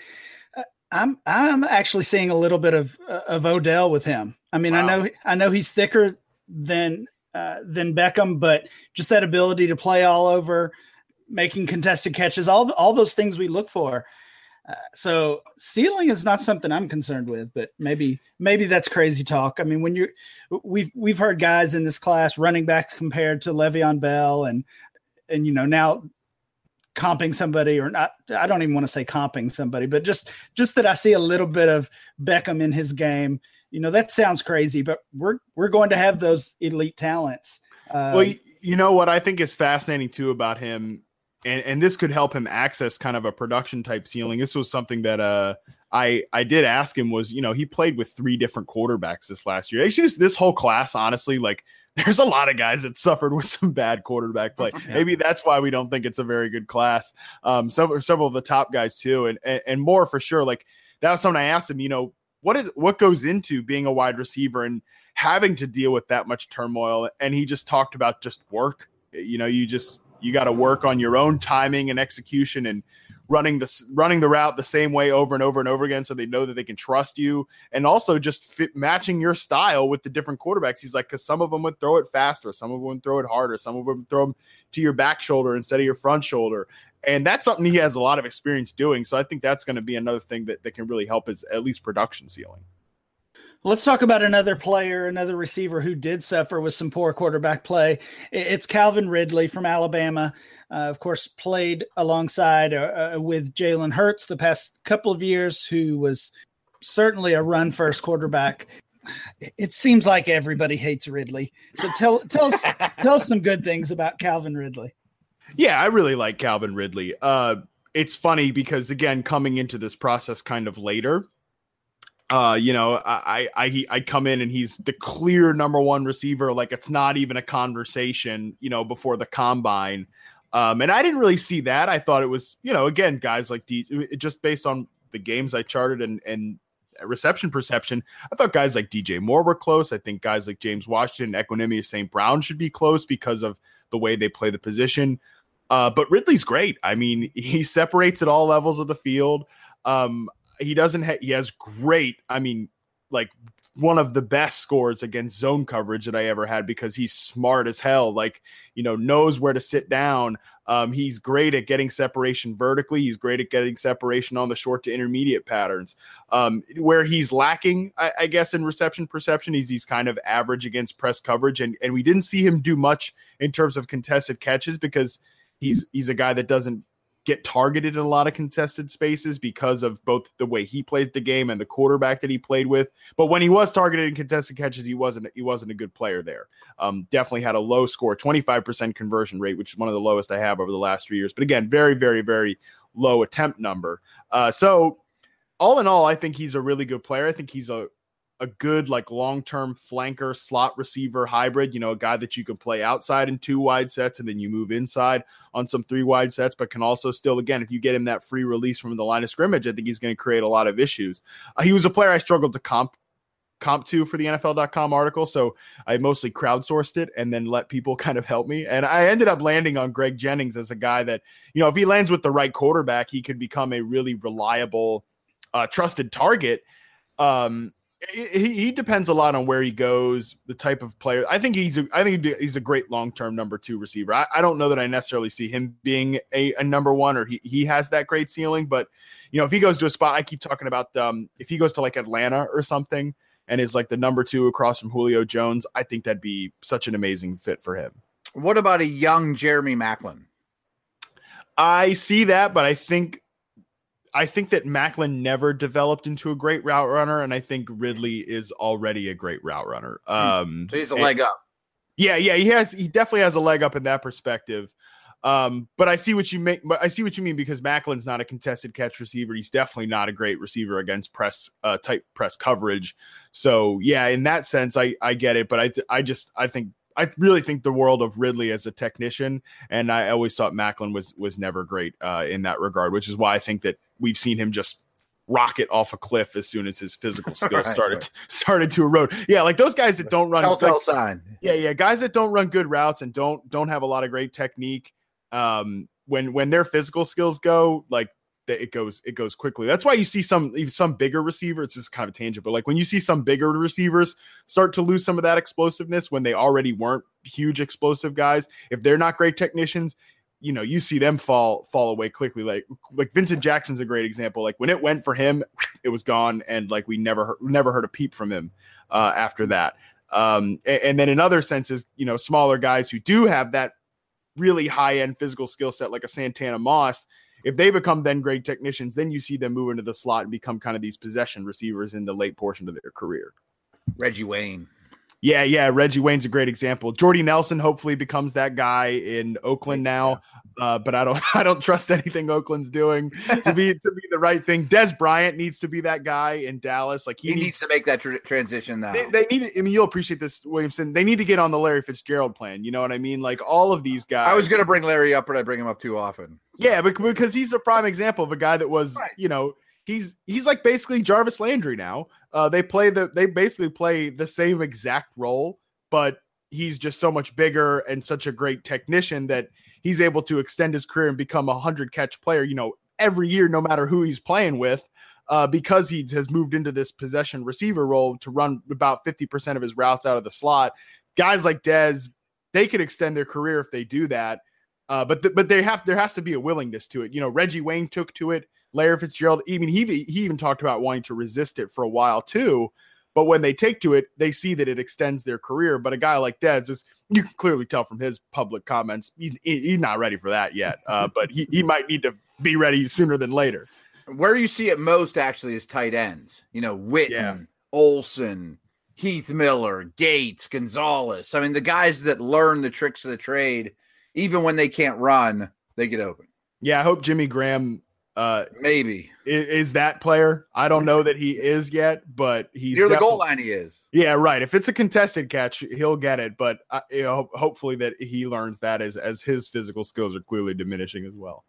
I'm I'm actually seeing a little bit of of Odell with him. I mean, wow. I know I know he's thicker than uh, than Beckham, but just that ability to play all over, making contested catches, all all those things we look for. Uh, so ceiling is not something I'm concerned with, but maybe maybe that's crazy talk. I mean, when you're we've we've heard guys in this class, running backs compared to Le'Veon Bell, and and you know now comping somebody, or not. I don't even want to say comping somebody, but just just that I see a little bit of Beckham in his game. You know, that sounds crazy, but we're we're going to have those elite talents. Uh, well, you, you know what I think is fascinating too about him. And, and this could help him access kind of a production type ceiling. This was something that uh, I I did ask him was, you know, he played with three different quarterbacks this last year. Actually, this, this whole class, honestly, like there's a lot of guys that suffered with some bad quarterback play. Yeah. Maybe that's why we don't think it's a very good class. Um, several, several of the top guys too, and, and and more for sure. Like that was something I asked him, you know, what is what goes into being a wide receiver and having to deal with that much turmoil? And he just talked about just work. You know, you just You got to work on your own timing and execution and running the running the route the same way over and over and over again, so they know that they can trust you, and also just fit, matching your style with the different quarterbacks. He's like, because some of them would throw it faster, some of them would throw it harder, some of them would throw them to your back shoulder instead of your front shoulder, and that's something he has a lot of experience doing. So I think that's going to be another thing that, that can really help his at least production ceiling. Let's talk about another player, another receiver who did suffer with some poor quarterback play. It's Calvin Ridley from Alabama. Uh, of course, played alongside uh, with Jalen Hurts the past couple of years, who was certainly a run-first quarterback. It seems like everybody hates Ridley. So tell tell us tell us some good things about Calvin Ridley. Yeah, I really like Calvin Ridley. Uh, it's funny because, again, coming into this process kind of later, Uh, you know, I, I, I, I come in and he's the clear number one receiver. Like it's not even a conversation, you know, before the combine. Um, and I didn't really see that. I thought it was, you know, again, guys like D, just based on the games I charted and, and reception perception, I thought guys like D J Moore were close. I think guys like James Washington and Equanimeous Saint Brown should be close because of the way they play the position. Uh, but Ridley's great. I mean, he separates at all levels of the field. Um, He doesn't ha- he has great, I mean, like one of the best scores against zone coverage that I ever had, because he's smart as hell, like, you know, knows where to sit down. Um, he's great at getting separation vertically. He's great at getting separation on the short to intermediate patterns. Um, where he's lacking, I, I guess, in reception perception, he's, he's kind of average against press coverage. And, and we didn't see him do much in terms of contested catches because he's, he's a guy that doesn't get targeted in a lot of contested spaces because of both the way he plays the game and the quarterback that he played with. But when he was targeted in contested catches, he wasn't, he wasn't a good player there. Um, definitely had a low score, twenty-five percent conversion rate, which is one of the lowest I have over the last three years. But again, very, very, very low attempt number. Uh, so all in all, I think he's a really good player. I think he's a, a good, like long-term flanker slot receiver hybrid, you know, a guy that you can play outside in two wide sets and then you move inside on some three wide sets, but can also still, again, if you get him that free release from the line of scrimmage, I think he's going to create a lot of issues. Uh, he was a player I struggled to comp comp to for the N F L dot com article. So I mostly crowdsourced it and then let people kind of help me. And I ended up landing on Greg Jennings as a guy that, you know, if he lands with the right quarterback, he could become a really reliable, uh, trusted target. Um, He, he depends a lot on where he goes, the type of player. I think he's a, I think he's a great long-term number two receiver. I, I don't know that I necessarily see him being a, a number one, or he, he has that great ceiling. But, you know, if he goes to a spot, I keep talking about um, if he goes to like Atlanta or something and is like the number two across from Julio Jones, I think that'd be such an amazing fit for him. What about a young Jeremy Maclin? I see that, but I think I think that Maclin never developed into a great route runner, and I think Ridley is already a great route runner. Um, so he's a and, leg up. Yeah, yeah, he has. He definitely has a leg up in that perspective. Um, but I see what you make. But I see what you mean because Maclin's not a contested catch receiver. He's definitely not a great receiver against press uh, tight press coverage. So yeah, in that sense, I I get it. But I I just I think. I really think the world of Ridley as a technician, and I always thought Maclin was was never great uh, in that regard, which is why I think that we've seen him just rocket off a cliff as soon as his physical skills right, started right. started to erode. Yeah, like those guys that don't run Telltale like, sign. Yeah, yeah, guys that don't run good routes and don't don't have a lot of great technique. Um, when when their physical skills go, like it goes it goes quickly. That's why you see some some bigger receivers. It's just kind of a tangent, but like when you see some bigger receivers start to lose some of that explosiveness when they already weren't huge explosive guys, if they're not great technicians, you know, you see them fall fall away quickly. Like like Vincent Jackson's a great example. Like when it went for him, it was gone, and like we never heard, never heard a peep from him uh, after that. Um, and, and then in other senses, you know, smaller guys who do have that really high end physical skill set, like a Santana Moss. If they become then great technicians, then you see them move into the slot and become kind of these possession receivers in the late portion of their career. Reggie Wayne. Yeah, yeah. Reggie Wayne's a great example. Jordy Nelson hopefully becomes that guy in Oakland now, uh, but I don't, I don't trust anything Oakland's doing to be to be the right thing. Des Bryant needs to be that guy in Dallas. Like he, he needs, needs to make that tr- transition now. They, they need. I mean, you'll appreciate this, Williamson. They need to get on the Larry Fitzgerald plan. You know what I mean? Like all of these guys. I was going to bring Larry up, but I bring him up too often. Yeah, because he's a prime example of a guy that was, right. you know, he's he's like basically Jarvis Landry now. Uh, they play the they basically play the same exact role, but he's just so much bigger and such a great technician that he's able to extend his career and become a hundred catch player, you know, every year, no matter who he's playing with, uh, because he has moved into this possession receiver role to run about fifty percent of his routes out of the slot. Guys like Dez, they could extend their career if they do that. Uh, but th- but they have there has to be a willingness to it. You know, Reggie Wayne took to it. Larry Fitzgerald, even he he even talked about wanting to resist it for a while too. But when they take to it, they see that it extends their career. But a guy like Dez is, you can clearly tell from his public comments, he's he's not ready for that yet. Uh, but he he might need to be ready sooner than later. Where you see it most actually is tight ends. You know, Witten, yeah. Olsen, Heath Miller, Gates, Gonzalez. I mean, the guys that learn the tricks of the trade, even when they can't run, they get open. Yeah, I hope Jimmy Graham uh, maybe is, is that player. I don't know that he is yet, but he's near the goal line. He is. Yeah, right. If it's a contested catch, he'll get it. But uh, you know, hopefully that he learns that as as his physical skills are clearly diminishing as well.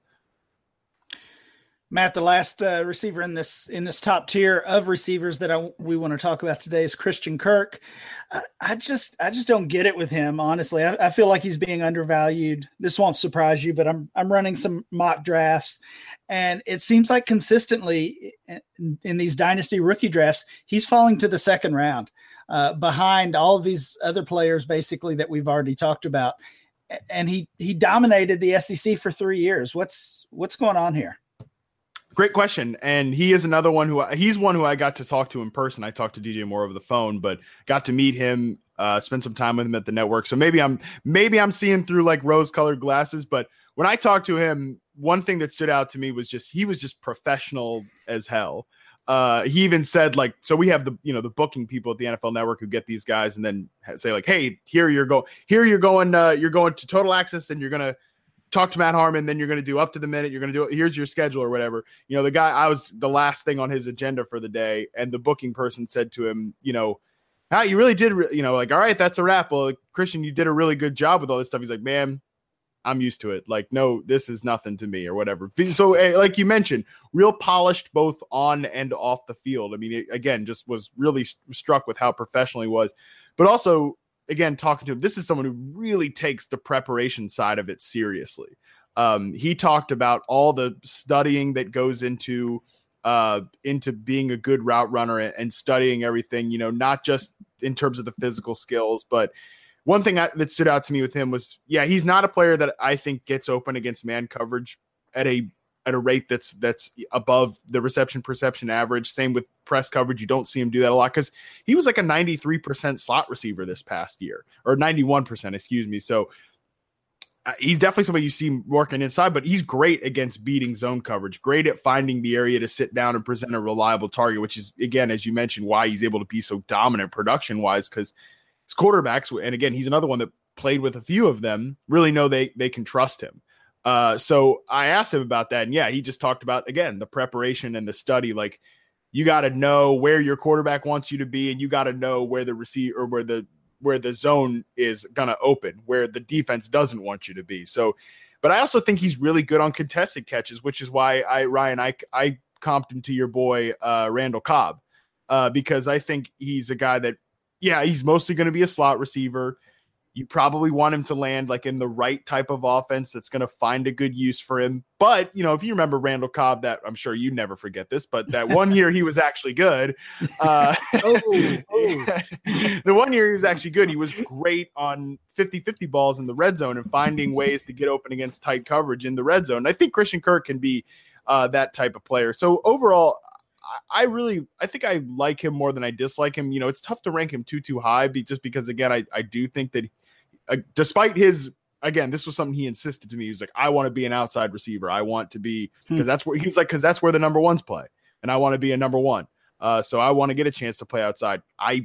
Matt, the last uh, receiver in this in this top tier of receivers that I, we want to talk about today is Christian Kirk. I, I just I just don't get it with him, honestly. I, I feel like he's being undervalued. This won't surprise you, but I'm I'm running some mock drafts, and it seems like consistently in, in these dynasty rookie drafts, he's falling to the second round, uh, behind all of these other players, basically that we've already talked about. And he he dominated the S E C for three years. What's what's going on here? Great question. And he is another one who he's one who I got to talk to in person. I talked to D J Moore over the phone, but got to meet him, uh, spend some time with him at the network. So maybe I'm, maybe I'm seeing through like rose colored glasses, but when I talked to him, one thing that stood out to me was just, he was just professional as hell. Uh, he even said like, so we have the, you know, the booking people at the N F L Network who get these guys and then say like, hey, here you're going, here you're going, uh, you're going to Total Access and you're going to talk to Matt Harmon, then you're going to do up to the minute. You're going to do, here's your schedule or whatever. You know, the guy, I was the last thing on his agenda for the day. And the booking person said to him, you know, how ah, you really did, re-, you know, like, all right, that's a wrap. Well, Christian, you did a really good job with all this stuff. He's like, man, I'm used to it. Like, no, this is nothing to me or whatever. So uh, like you mentioned, real polished both on and off the field. I mean, it, again, just was really st- struck with how professional he was, but also, again, talking to him, this is someone who really takes the preparation side of it seriously. Um, he talked about all the studying that goes into uh, into being a good route runner and studying everything, you know, not just in terms of the physical skills, but one thing I, that stood out to me with him was, yeah, he's not a player that I think gets open against man coverage at a at a rate that's that's above the reception perception average. Same with press coverage. You don't see him do that a lot because he was like a ninety-three percent slot receiver this past year, or ninety-one percent, excuse me. So uh, he's definitely somebody you see working inside, but he's great against beating zone coverage, great at finding the area to sit down and present a reliable target, which is, again, as you mentioned, why he's able to be so dominant production-wise, because his quarterbacks, and again, he's another one that played with a few of them, really know they they can trust him. Uh, so I asked him about that, and yeah, he just talked about, again, the preparation and the study. Like, you got to know where your quarterback wants you to be, and you got to know where the receiver or where the where the zone is gonna open, where the defense doesn't want you to be. So, but I also think he's really good on contested catches, which is why I Ryan I I comped him to your boy uh, Randall Cobb, uh, because I think he's a guy that, yeah, he's mostly going to be a slot receiver. You probably want him to land like in the right type of offense that's going to find a good use for him. But, you know, if you remember Randall Cobb, that I'm sure you never forget this, but that one year he was actually good. Uh, oh, oh. The one year he was actually good. He was great on fifty-fifty balls in the red zone and finding ways to get open against tight coverage in the red zone. And I think Christian Kirk can be uh, that type of player. So overall, I really, I think I like him more than I dislike him. You know, it's tough to rank him too, too high just because, again, I, I do think that uh, despite his, again, this was something he insisted to me. He was like, I want to be an outside receiver. I want to be, because that's where he's like, because that's where the number ones play. And I want to be a number one. Uh, so I want to get a chance to play outside. I,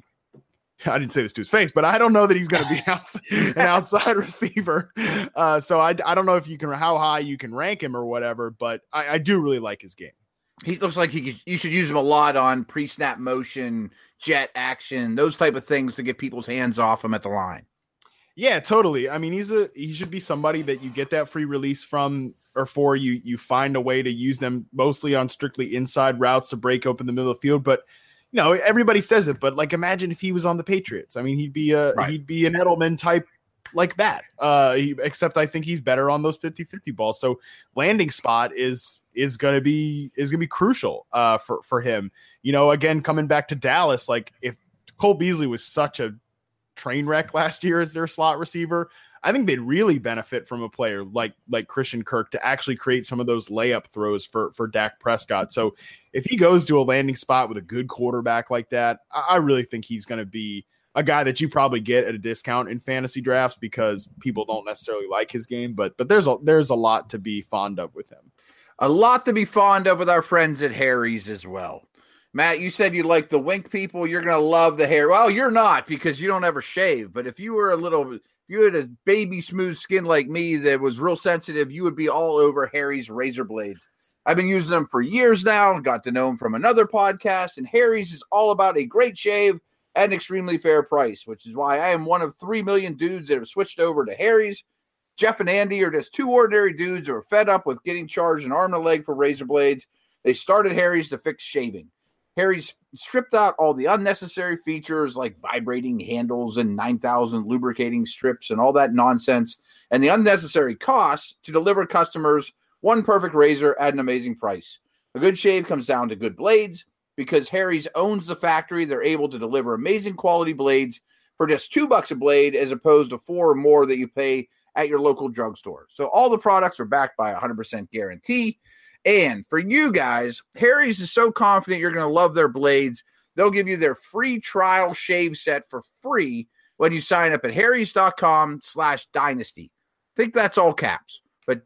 I didn't say this to his face, but I don't know that he's going to be outside, an outside receiver. Uh, so I, I don't know if you can, how high you can rank him or whatever, but I, I do really like his game. He looks like he could, you should use him a lot on pre-snap motion, jet action, those type of things to get people's hands off him at the line. Yeah, totally. I mean, he's a he should be somebody that you get that free release from or for. You you find a way to use them mostly on strictly inside routes to break open the middle of the field. But you know, everybody says it. But like, imagine if he was on the Patriots. I mean, he'd be a right. he'd be an Edelman type like that, uh he, except I think he's better on those fifty-fifty balls. So landing spot is is gonna be is gonna be crucial uh for for him. You know, again, coming back to Dallas, like if Cole Beasley was such a train wreck last year as their slot receiver, I think they'd really benefit from a player like like Christian Kirk to actually create some of those layup throws for for Dak Prescott. So if he goes to a landing spot with a good quarterback like that, I, I really think he's gonna be a guy that you probably get at a discount in fantasy drafts because people don't necessarily like his game, but but there's a there's a lot to be fond of with him. A lot to be fond of with our friends at Harry's as well. Matt, you said you like the wink people. You're going to love the hair. Well, you're not because you don't ever shave. But if you were a little, if you had a baby smooth skin like me that was real sensitive, you would be all over Harry's razor blades. I've been using them for years now. Got to know them from another podcast. And Harry's is all about a great shave at an extremely fair price, which is why I am one of three million dudes that have switched over to Harry's. Jeff and Andy are just two ordinary dudes who are fed up with getting charged an arm and a leg for razor blades. They started Harry's to fix shaving. Harry's stripped out all the unnecessary features like vibrating handles and nine thousand lubricating strips and all that nonsense, and the unnecessary costs to deliver customers one perfect razor at an amazing price. A good shave comes down to good blades. Because Harry's owns the factory, they're able to deliver amazing quality blades for just two bucks a blade as opposed to four or more that you pay at your local drugstore. So all the products are backed by a one hundred percent guarantee. And for you guys, Harry's is so confident you're going to love their blades, they'll give you their free trial shave set for free when you sign up at harrys.com slash dynasty. I think that's all caps. But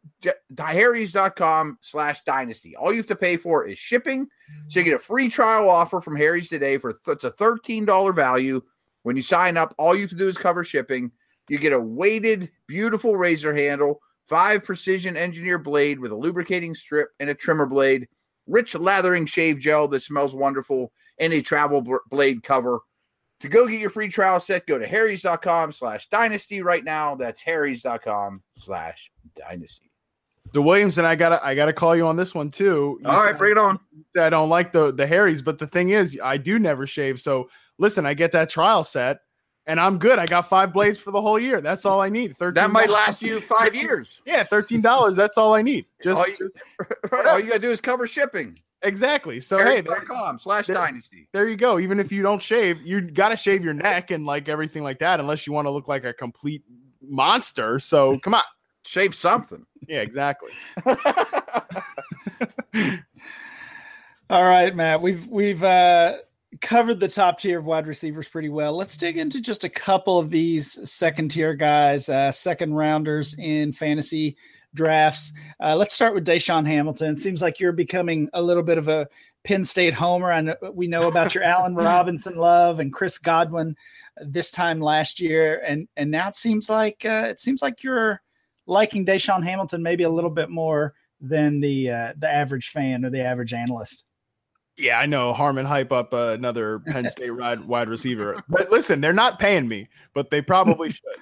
harrys.com slash dynasty. All you have to pay for is shipping. So you get a free trial offer from Harry's today for th- it's a thirteen dollars value. When you sign up, all you have to do is cover shipping. You get a weighted, beautiful razor handle, five precision engineered blade with a lubricating strip and a trimmer blade, rich lathering shave gel that smells wonderful, and a travel b- blade cover. To go get your free trial set, go to harrys.com slash dynasty right now. That's harrys.com slash Dynasty. The Williamson, I gotta, I gotta call you on this one too. You All right, bring it on. I don't like the the Harrys, but the thing is, I do never shave. So listen, I get that trial set, and I'm good. I got five blades for the whole year. That's all I need. thirteen That might last you five years. Yeah, thirteen dollars. That's all I need. Just, all, you, just right, all you gotta do is cover shipping. Exactly. So hey, there, com slash dynasty. There you go. Even if you don't shave, you gotta shave your neck and like everything like that, unless you want to look like a complete monster. So come on. Shave something. Yeah, exactly. All right, Matt. We've we've uh, covered the top tier of wide receivers pretty well. Let's dig into just a couple of these second tier guys, uh, second rounders in fantasy drafts. Uh, let's start with Deshaun Hamilton. Seems like you're becoming a little bit of a Penn State homer. I know we know about your Allen Robinson love and Chris Godwin this time last year, and and now it seems like uh, it seems like you're liking Deshaun Hamilton maybe a little bit more than the uh, the average fan or the average analyst. Yeah, I know. Harmon hype up uh, another Penn State wide, wide receiver. But listen, they're not paying me, but they probably should.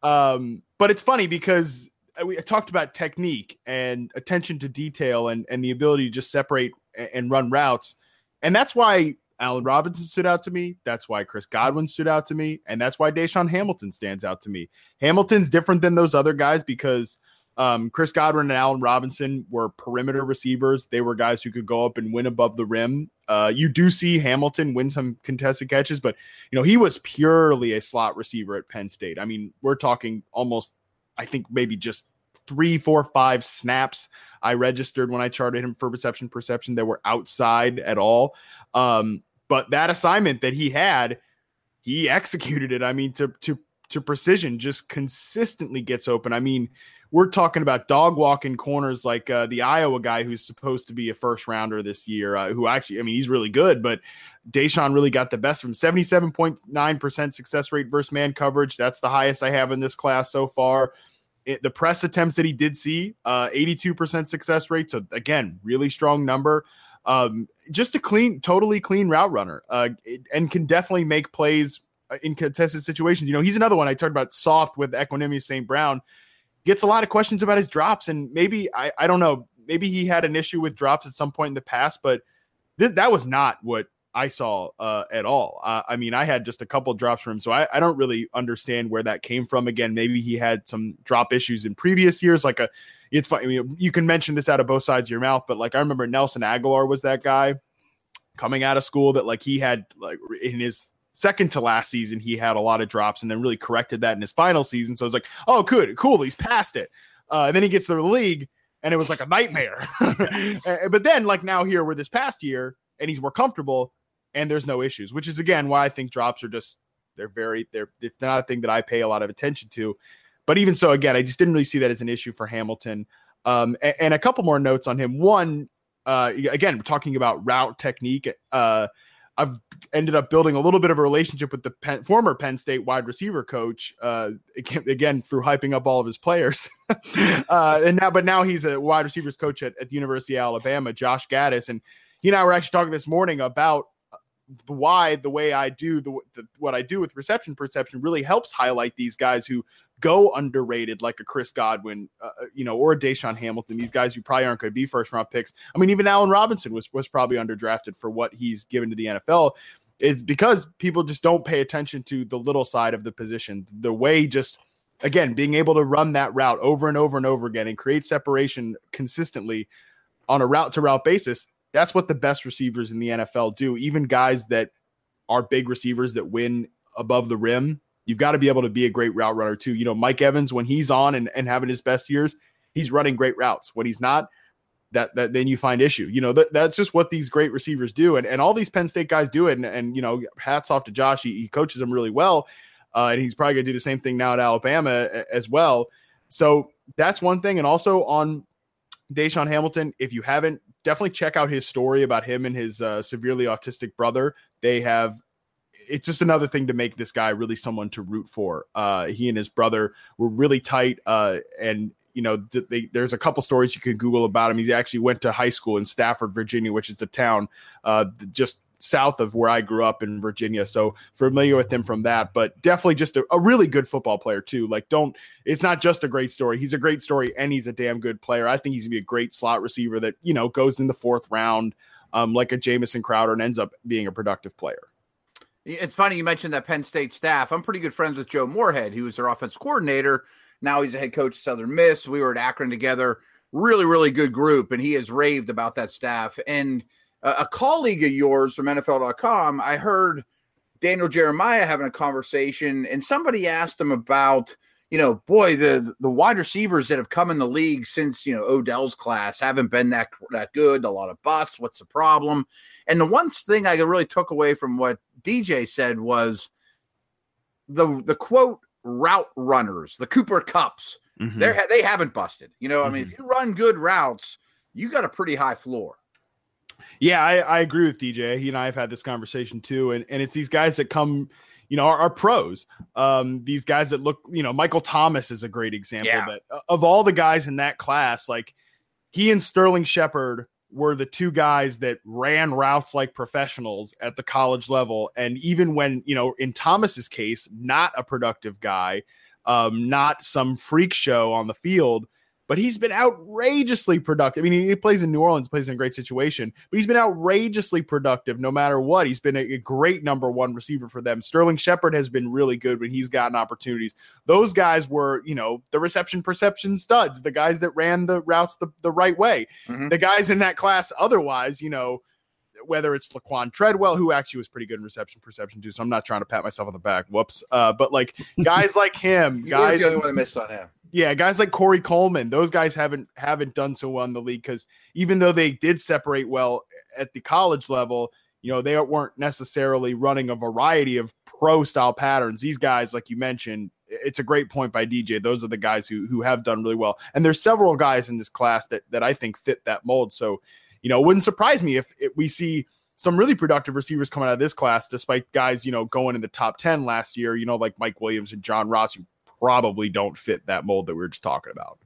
Um, but it's funny because we talked about technique and attention to detail and, and the ability to just separate and run routes. And that's why Allen Robinson stood out to me. That's why Chris Godwin stood out to me. And that's why Deshaun Hamilton stands out to me. Hamilton's different than those other guys because um, Chris Godwin and Allen Robinson were perimeter receivers. They were guys who could go up and win above the rim. Uh, you do see Hamilton win some contested catches, but you know, he was purely a slot receiver at Penn State. I mean, we're talking almost, I think maybe just three, four, five snaps I registered when I charted him for reception perception that were outside at all. Um, But that assignment that he had, he executed it. I mean, to to to precision, just consistently gets open. I mean, we're talking about dog walking corners like uh, the Iowa guy who's supposed to be a first rounder this year, uh, who actually, I mean, he's really good, but Deshaun really got the best from seventy-seven point nine percent success rate versus man coverage. That's the highest I have in this class so far. It, the press attempts that he did see, uh, eighty-two percent success rate. So again, really strong number. Um, just a clean, totally clean route runner, uh, and can definitely make plays in contested situations. You know, he's another one I talked about soft with Equanimeous Saint Brown. Gets a lot of questions about his drops, and maybe I, I don't know, maybe he had an issue with drops at some point in the past, but th- that was not what I saw uh, at all. Uh, I mean, I had just a couple drops from him, so I, I don't really understand where that came from. Again, maybe he had some drop issues in previous years, like a. It's funny. I mean, you can mention this out of both sides of your mouth, but like I remember Nelson Aguilar was that guy coming out of school that like he had like in his second to last season, he had a lot of drops and then really corrected that in his final season. So I was like, oh, good, cool. He's past it. Uh, and then he gets to the league and it was like a nightmare. But then like now here we're this past year and he's more comfortable and there's no issues, which is again, why I think drops are just, they're very, they're, it's not a thing that I pay a lot of attention to. But even so, again, I just didn't really see that as an issue for Hamilton. Um, and, and a couple more notes on him. One, uh, again, we're talking about route technique. Uh, I've ended up building a little bit of a relationship with the Penn, former Penn State wide receiver coach, uh, again, through hyping up all of his players. uh, and now, but now he's a wide receivers coach at, at the University of Alabama, Josh Gaddis. And he and I were actually talking this morning about why the way I do the, the what I do with reception perception really helps highlight these guys who go underrated, like a Chris Godwin, uh, you know, or a Deshaun Hamilton. These guys who probably aren't going to be first round picks. I mean, even Allen Robinson was was probably underdrafted for what he's given to the N F L. Is because people just don't pay attention to the little side of the position. The way just again being able to run that route over and over and over again and create separation consistently on a route to route basis. That's what the best receivers in the N F L do. Even guys that are big receivers that win above the rim, you've got to be able to be a great route runner too. You know, Mike Evans, when he's on and, and having his best years, he's running great routes. When he's not, that, that then you find issue. You know, that, that's just what these great receivers do. And, and all these Penn State guys do it. And, and you know, hats off to Josh. He, he coaches them really well. Uh, and he's probably going to do the same thing now at Alabama as well. So that's one thing. And also on Deshaun Hamilton, if you haven't, definitely check out his story about him and his uh, severely autistic brother. They have, it's just another thing to make this guy really someone to root for. Uh, he and his brother were really tight. Uh, and, you know, th- they, there's a couple stories you can Google about him. He actually went to high school in Stafford, Virginia, which is the town uh, just south of where I grew up in Virginia. So familiar with him from that, but definitely just a, a really good football player too. Like don't, it's not just a great story. He's a great story and he's a damn good player. I think he's gonna be a great slot receiver that, you know, goes in the fourth round um, like a Jamison Crowder and ends up being a productive player. It's funny you mentioned that Penn State staff. I'm pretty good friends with Joe Moorhead, who was their offense coordinator. Now he's a head coach at Southern Miss. We were at Akron together. Really, really good group, and he has raved about that staff. And uh, a colleague of yours from N F L dot com, I heard Daniel Jeremiah having a conversation, and somebody asked him about, you know, boy, the the wide receivers that have come in the league since, you know, Odell's class haven't been that that good. A lot of busts. What's the problem? And the one thing I really took away from what D J said was the the quote route runners, the Cooper Kupps. Mm-hmm. They they haven't busted. You know, mm-hmm. I mean, if you run good routes, you got a pretty high floor. Yeah, I, I agree with D J. He and I have had this conversation too, and and it's these guys that come, you know, are, are pros. Um, these guys that look, you know, Michael Thomas is a great example yeah. that uh, of all the guys in that class, like he and Sterling Shepard were the two guys that ran routes like professionals at the college level. And even when, you know, in Thomas's case, not a productive guy, um, not some freak show on the field, but he's been outrageously productive. I mean, he plays in New Orleans, plays in a great situation, but he's been outrageously productive no matter what. He's been a, a great number one receiver for them. Sterling Shepard has been really good when he's gotten opportunities. Those guys were, you know, the reception perception studs, the guys that ran the routes the, the right way. Mm-hmm. The guys in that class otherwise, you know, whether it's Laquan Treadwell, who actually was pretty good in reception perception too, so I'm not trying to pat myself on the back. Whoops. Uh, but like guys like him, guys. The only one I missed on him. Yeah, guys like Corey Coleman, those guys haven't haven't done so well in the league because even though they did separate well at the college level, you know, they weren't necessarily running a variety of pro style patterns. These guys, like you mentioned, it's a great point by D J. Those are the guys who who have done really well, and there's several guys in this class that that I think fit that mold. So, you know, it wouldn't surprise me if, if we see some really productive receivers coming out of this class, despite guys, you know, going in the top ten last year, you know, like Mike Williams and John Ross, who probably don't fit that mold that we were just talking about.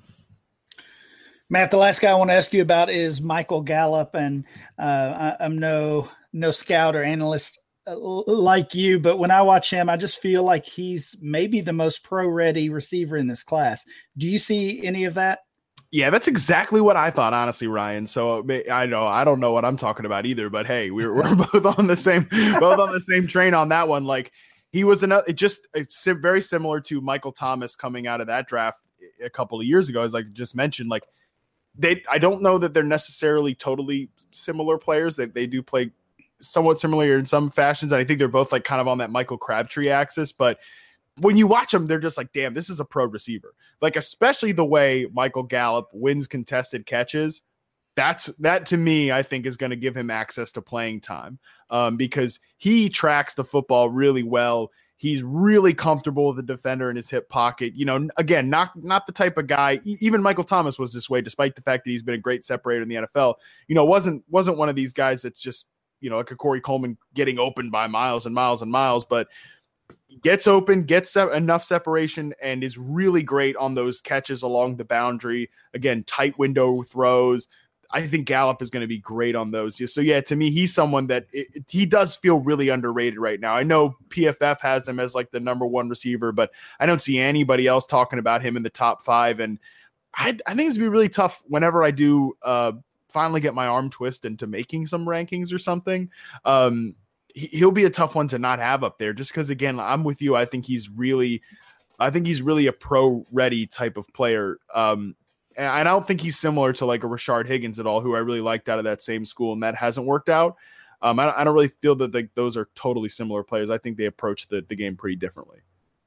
Matt, the last guy I want to ask you about is Michael Gallup, and uh, I, I'm no no scout or analyst like you, but when I watch him, I just feel like he's maybe the most pro-ready receiver in this class. Do you see any of that? Yeah, that's exactly what I thought, honestly, Ryan. So I know I don't know what I'm talking about either, but hey, we're we're both on the same both on the same train on that one. Like he was another, it just it's very similar to Michael Thomas coming out of that draft a couple of years ago, as I just mentioned. Like they, I don't know that they're necessarily totally similar players. That they, they do play somewhat similar in some fashions, and I think they're both like kind of on that Michael Crabtree axis, but when you watch them, they're just like, damn, this is a pro receiver. Like, especially the way Michael Gallup wins contested catches. That's that to me, I think is going to give him access to playing time um, because he tracks the football really well. He's really comfortable with the defender in his hip pocket. You know, again, not, not the type of guy, even Michael Thomas was this way, despite the fact that he's been a great separator in the N F L, you know, wasn't, wasn't one of these guys that's just, you know, like a Corey Coleman getting open by miles and miles and miles, but gets open, gets enough separation, and is really great on those catches along the boundary. Again, tight window throws. I think Gallup is going to be great on those. So yeah, to me, he's someone that it, he does feel really underrated right now. I know P F F has him as like the number one receiver, but I don't see anybody else talking about him in the top five. And I, I think it's gonna be really tough whenever I do uh, finally get my arm twist into making some rankings or something. Um, he'll be a tough one to not have up there just because, again, I'm with you. I think he's really, I think he's really a pro ready type of player. Um, and I don't think he's similar to like a Rashard Higgins at all, who I really liked out of that same school, and that hasn't worked out. Um, I, don't, I don't really feel that like those are totally similar players. I think they approach the, the game pretty differently.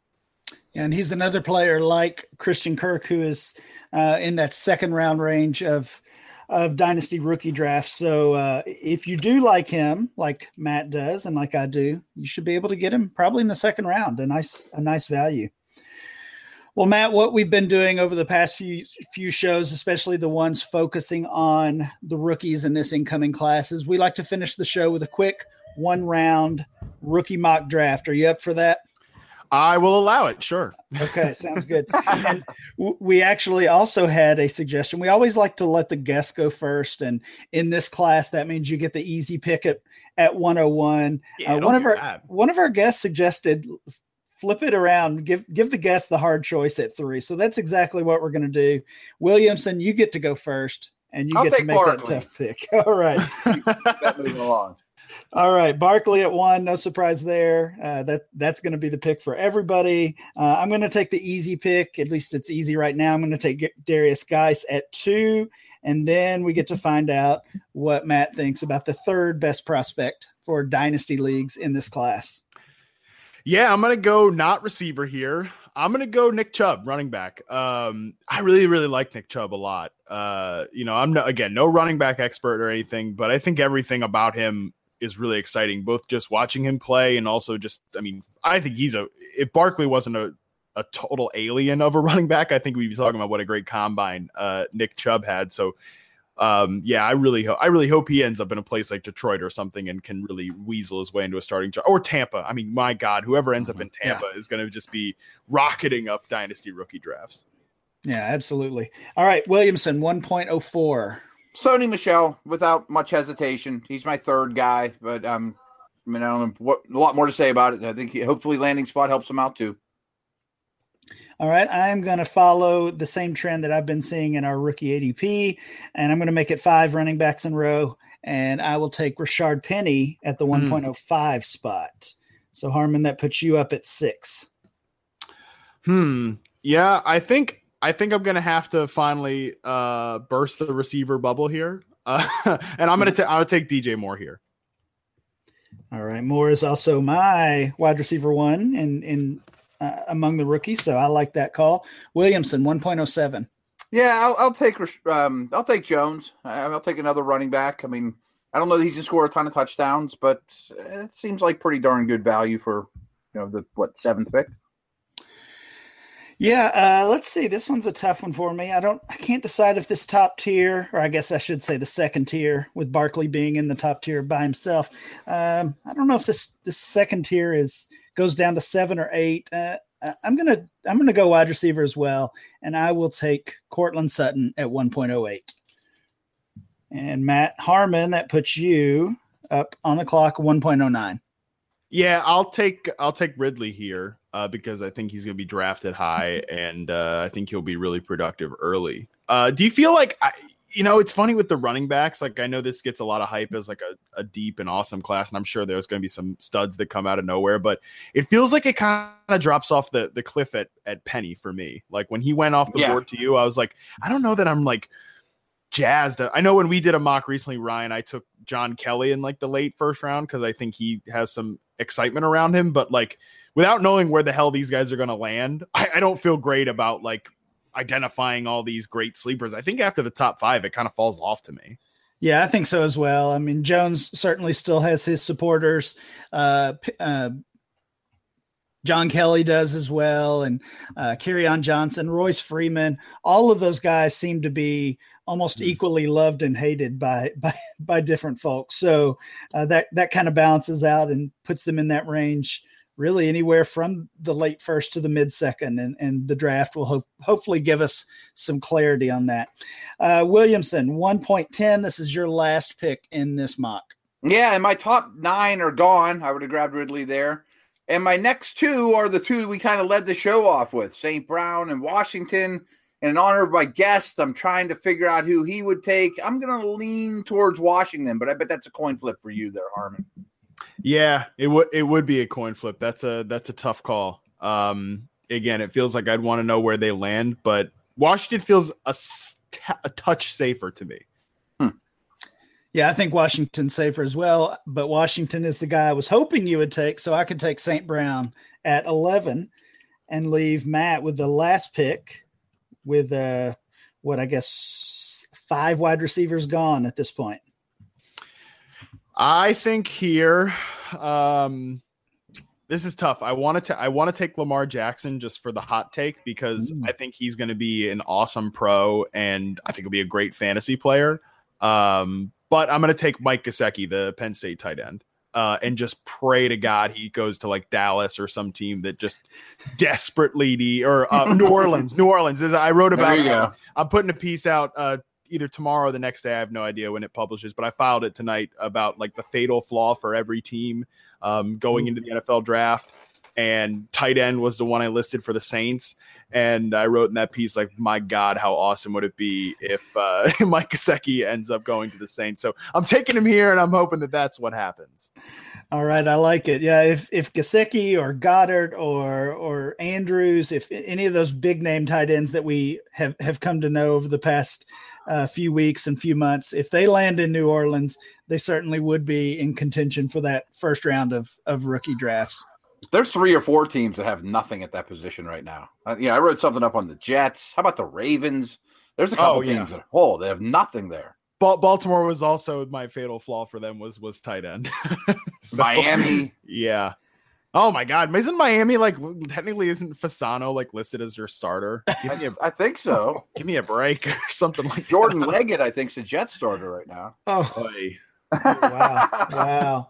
And he's another player like Christian Kirk, who is uh, in that second round range of, of dynasty rookie drafts. So uh, if you do like him, like Matt does, and like I do, you should be able to get him probably in the second round, a nice, a nice value. Well, Matt, what we've been doing over the past few, few shows, especially the ones focusing on the rookies in this incoming class, is we like to finish the show with a quick one round rookie mock draft. Are you up for that? I will allow it. Sure. Okay. Sounds good. And w- we actually also had a suggestion. We always like to let the guests go first. And in this class, that means you get the easy pick at, at one oh one. Yeah, uh, don't one of do our that. one of our guests suggested flip it around, give give the guest the hard choice at three. So that's exactly what we're going to do. Williamson, you get to go first, and you I'll get to take make Barkley. that tough pick. All right. Keep that moving along. All right, Barkley at one, no surprise there. Uh, that that's going to be the pick for everybody. Uh, I'm going to take the easy pick. At least it's easy right now. I'm going to take Darius Geis at two, and then we get to find out what Matt thinks about the third best prospect for dynasty leagues in this class. Yeah, I'm going to go not receiver here. I'm going to go Nick Chubb, running back. Um, I really, really like Nick Chubb a lot. Uh, you know, I'm no, again, no running back expert or anything, but I think everything about him is really exciting, both just watching him play and also just, I mean, I think he's a, if Barkley wasn't a, a total alien of a running back, I think we'd be talking about what a great combine uh, Nick Chubb had. So um, yeah, I really hope, I really hope he ends up in a place like Detroit or something and can really weasel his way into a starting job, or Tampa. I mean, my God, whoever ends up in Tampa yeah. is going to just be rocketing up dynasty rookie drafts. Yeah, absolutely. All right, Williamson, one point oh four. Sony Michel, without much hesitation. He's my third guy, but um, I mean, I don't know what a lot more to say about it. I think he, hopefully landing spot helps him out too. All right, I'm going to follow the same trend that I've been seeing in our rookie A D P, and I'm going to make it five running backs in a row, and I will take Rashard Penny at the one point oh five mm. spot. So, Harmon, that puts you up at six. Hmm. Yeah, I think I think I'm going to have to finally uh, burst the receiver bubble here, uh, and I'm going to I'll take D J Moore here. All right, Moore is also my wide receiver one in in. Uh, among the rookies, so I like that call. Williamson, one point oh seven. Yeah, I'll, I'll take um, I'll take Jones. I'll take another running back. I mean, I don't know that he's going to score a ton of touchdowns, but it seems like pretty darn good value for, you know, the what seventh pick. Yeah, uh, let's see. This one's a tough one for me. I don't, I can't decide if this top tier, or I guess I should say the second tier, with Barkley being in the top tier by himself. Um, I don't know if this this second tier is. Goes down to seven or eight. Uh, I'm gonna I'm gonna go wide receiver as well, and I will take Cortland Sutton at one point oh eight. And Matt Harmon, that puts you up on the clock one point oh nine. Yeah, I'll take I'll take Ridley here uh, because I think he's going to be drafted high, and uh, I think he'll be really productive early. Uh, do you feel like I, you know, it's funny with the running backs. Like, I know this gets a lot of hype as like a, a deep and awesome class, and I'm sure there's going to be some studs that come out of nowhere, but it feels like it kind of drops off the, the cliff at, at Penny for me. Like when he went off the yeah. board to you, I was like, I don't know that I'm like jazzed. I know when we did a mock recently, Ryan, I took John Kelly in like the late first round because I think he has some excitement around him, but like without knowing where the hell these guys are going to land, I, I don't feel great about like identifying all these great sleepers. I think after the top five, it kind of falls off to me. Yeah, I think so as well. I mean, Jones certainly still has his supporters. Uh, uh, John Kelly does as well. And uh, Kerryon Johnson, Royce Freeman, all of those guys seem to be almost mm-hmm. equally loved and hated by, by, by different folks. So uh, that, that kind of balances out and puts them in that range, really anywhere from the late first to the mid second, and, and the draft will hope, hopefully give us some clarity on that. Uh, Williamson, one point one zero. This is your last pick in this mock. Yeah. And my top nine are gone. I would have grabbed Ridley there. And my next two are the two that we kind of led the show off with, Saint Brown and Washington. And in honor of my guest, I'm trying to figure out who he would take. I'm going to lean towards Washington, but I bet that's a coin flip for you there, Harmon. Yeah, it would it would be a coin flip. That's a that's a tough call. Um, again, it feels like I'd want to know where they land, but Washington feels a, a touch safer to me. Hmm. Yeah, I think Washington's safer as well, but Washington is the guy I was hoping you would take, so I could take Saint Brown at eleven and leave Matt with the last pick with uh, what I guess five wide receivers gone at this point. I think here, um, this is tough. I want to I want to take Lamar Jackson just for the hot take because mm. I think he's going to be an awesome pro and I think he'll be a great fantasy player. Um, but I'm going to take Mike Gesicki, the Penn State tight end, uh, and just pray to God he goes to like Dallas or some team that just desperately need, or uh, New Orleans. New Orleans is I wrote about. It. I'm putting a piece out. Uh, either tomorrow or the next day. I have no idea when it publishes, but I filed it tonight about like the fatal flaw for every team um, going into the N F L draft. And tight end was the one I listed for the Saints. And I wrote in that piece, like, my God, how awesome would it be if uh, Mike Gesicki ends up going to the Saints? So I'm taking him here, and I'm hoping that that's what happens. All right, I like it. Yeah, if if Gesicki or Goddard or or Andrews, if any of those big name tight ends that we have, have come to know over the past uh, few weeks and few months, if they land in New Orleans, they certainly would be in contention for that first round of of rookie drafts. There's three or four teams that have nothing at that position right now. Uh, yeah, I wrote something up on the Jets. How about the Ravens? There's a couple oh, yeah. teams that oh, they have nothing there. Baltimore was also my fatal flaw for them was was tight end. So, Miami, yeah. Oh my God, isn't Miami like technically isn't Fasano like listed as your starter? Give me a, I think so. Give me a break or something like Jordan that. Leggett, I think, is a Jet starter right now. Oh, Oy. wow, wow.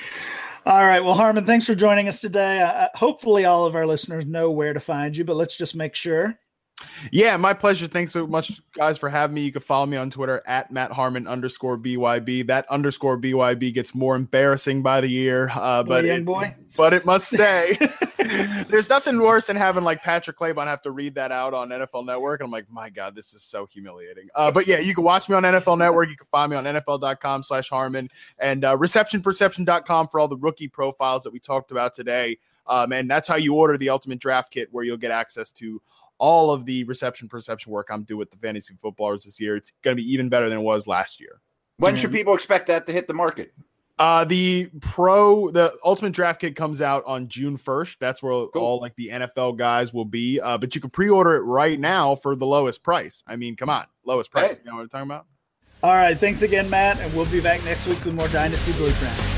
All right. Well, Harmon, thanks for joining us today. Uh, hopefully all of our listeners know where to find you, but let's just make sure. Yeah, my pleasure. Thanks so much, guys, for having me. You can follow me on Twitter at Matt Harmon underscore B Y B. That underscore B Y B gets more embarrassing by the year, uh, but, young it, boy. but it must stay. There's nothing worse than having like Patrick Claybon have to read that out on N F L Network. And I'm like, my God, this is so humiliating. Uh, but yeah, you can watch me on N F L Network. You can find me on N F L dot com slash Harmon and uh, reception perception dot com for all the rookie profiles that we talked about today. Um, and that's how you order the Ultimate Draft Kit, where you'll get access to all of the reception perception work I'm doing with the fantasy footballers this year. It's going to be even better than it was last year. When should people expect that to hit the market? Uh, the pro, the Ultimate Draft Kit comes out on June first. That's where cool. all like the N F L guys will be. Uh, but you can pre-order it right now for the lowest price. I mean, come on, lowest price. Hey. You know what I'm talking about? All right. Thanks again, Matt. And we'll be back next week with more Dynasty Blueprint.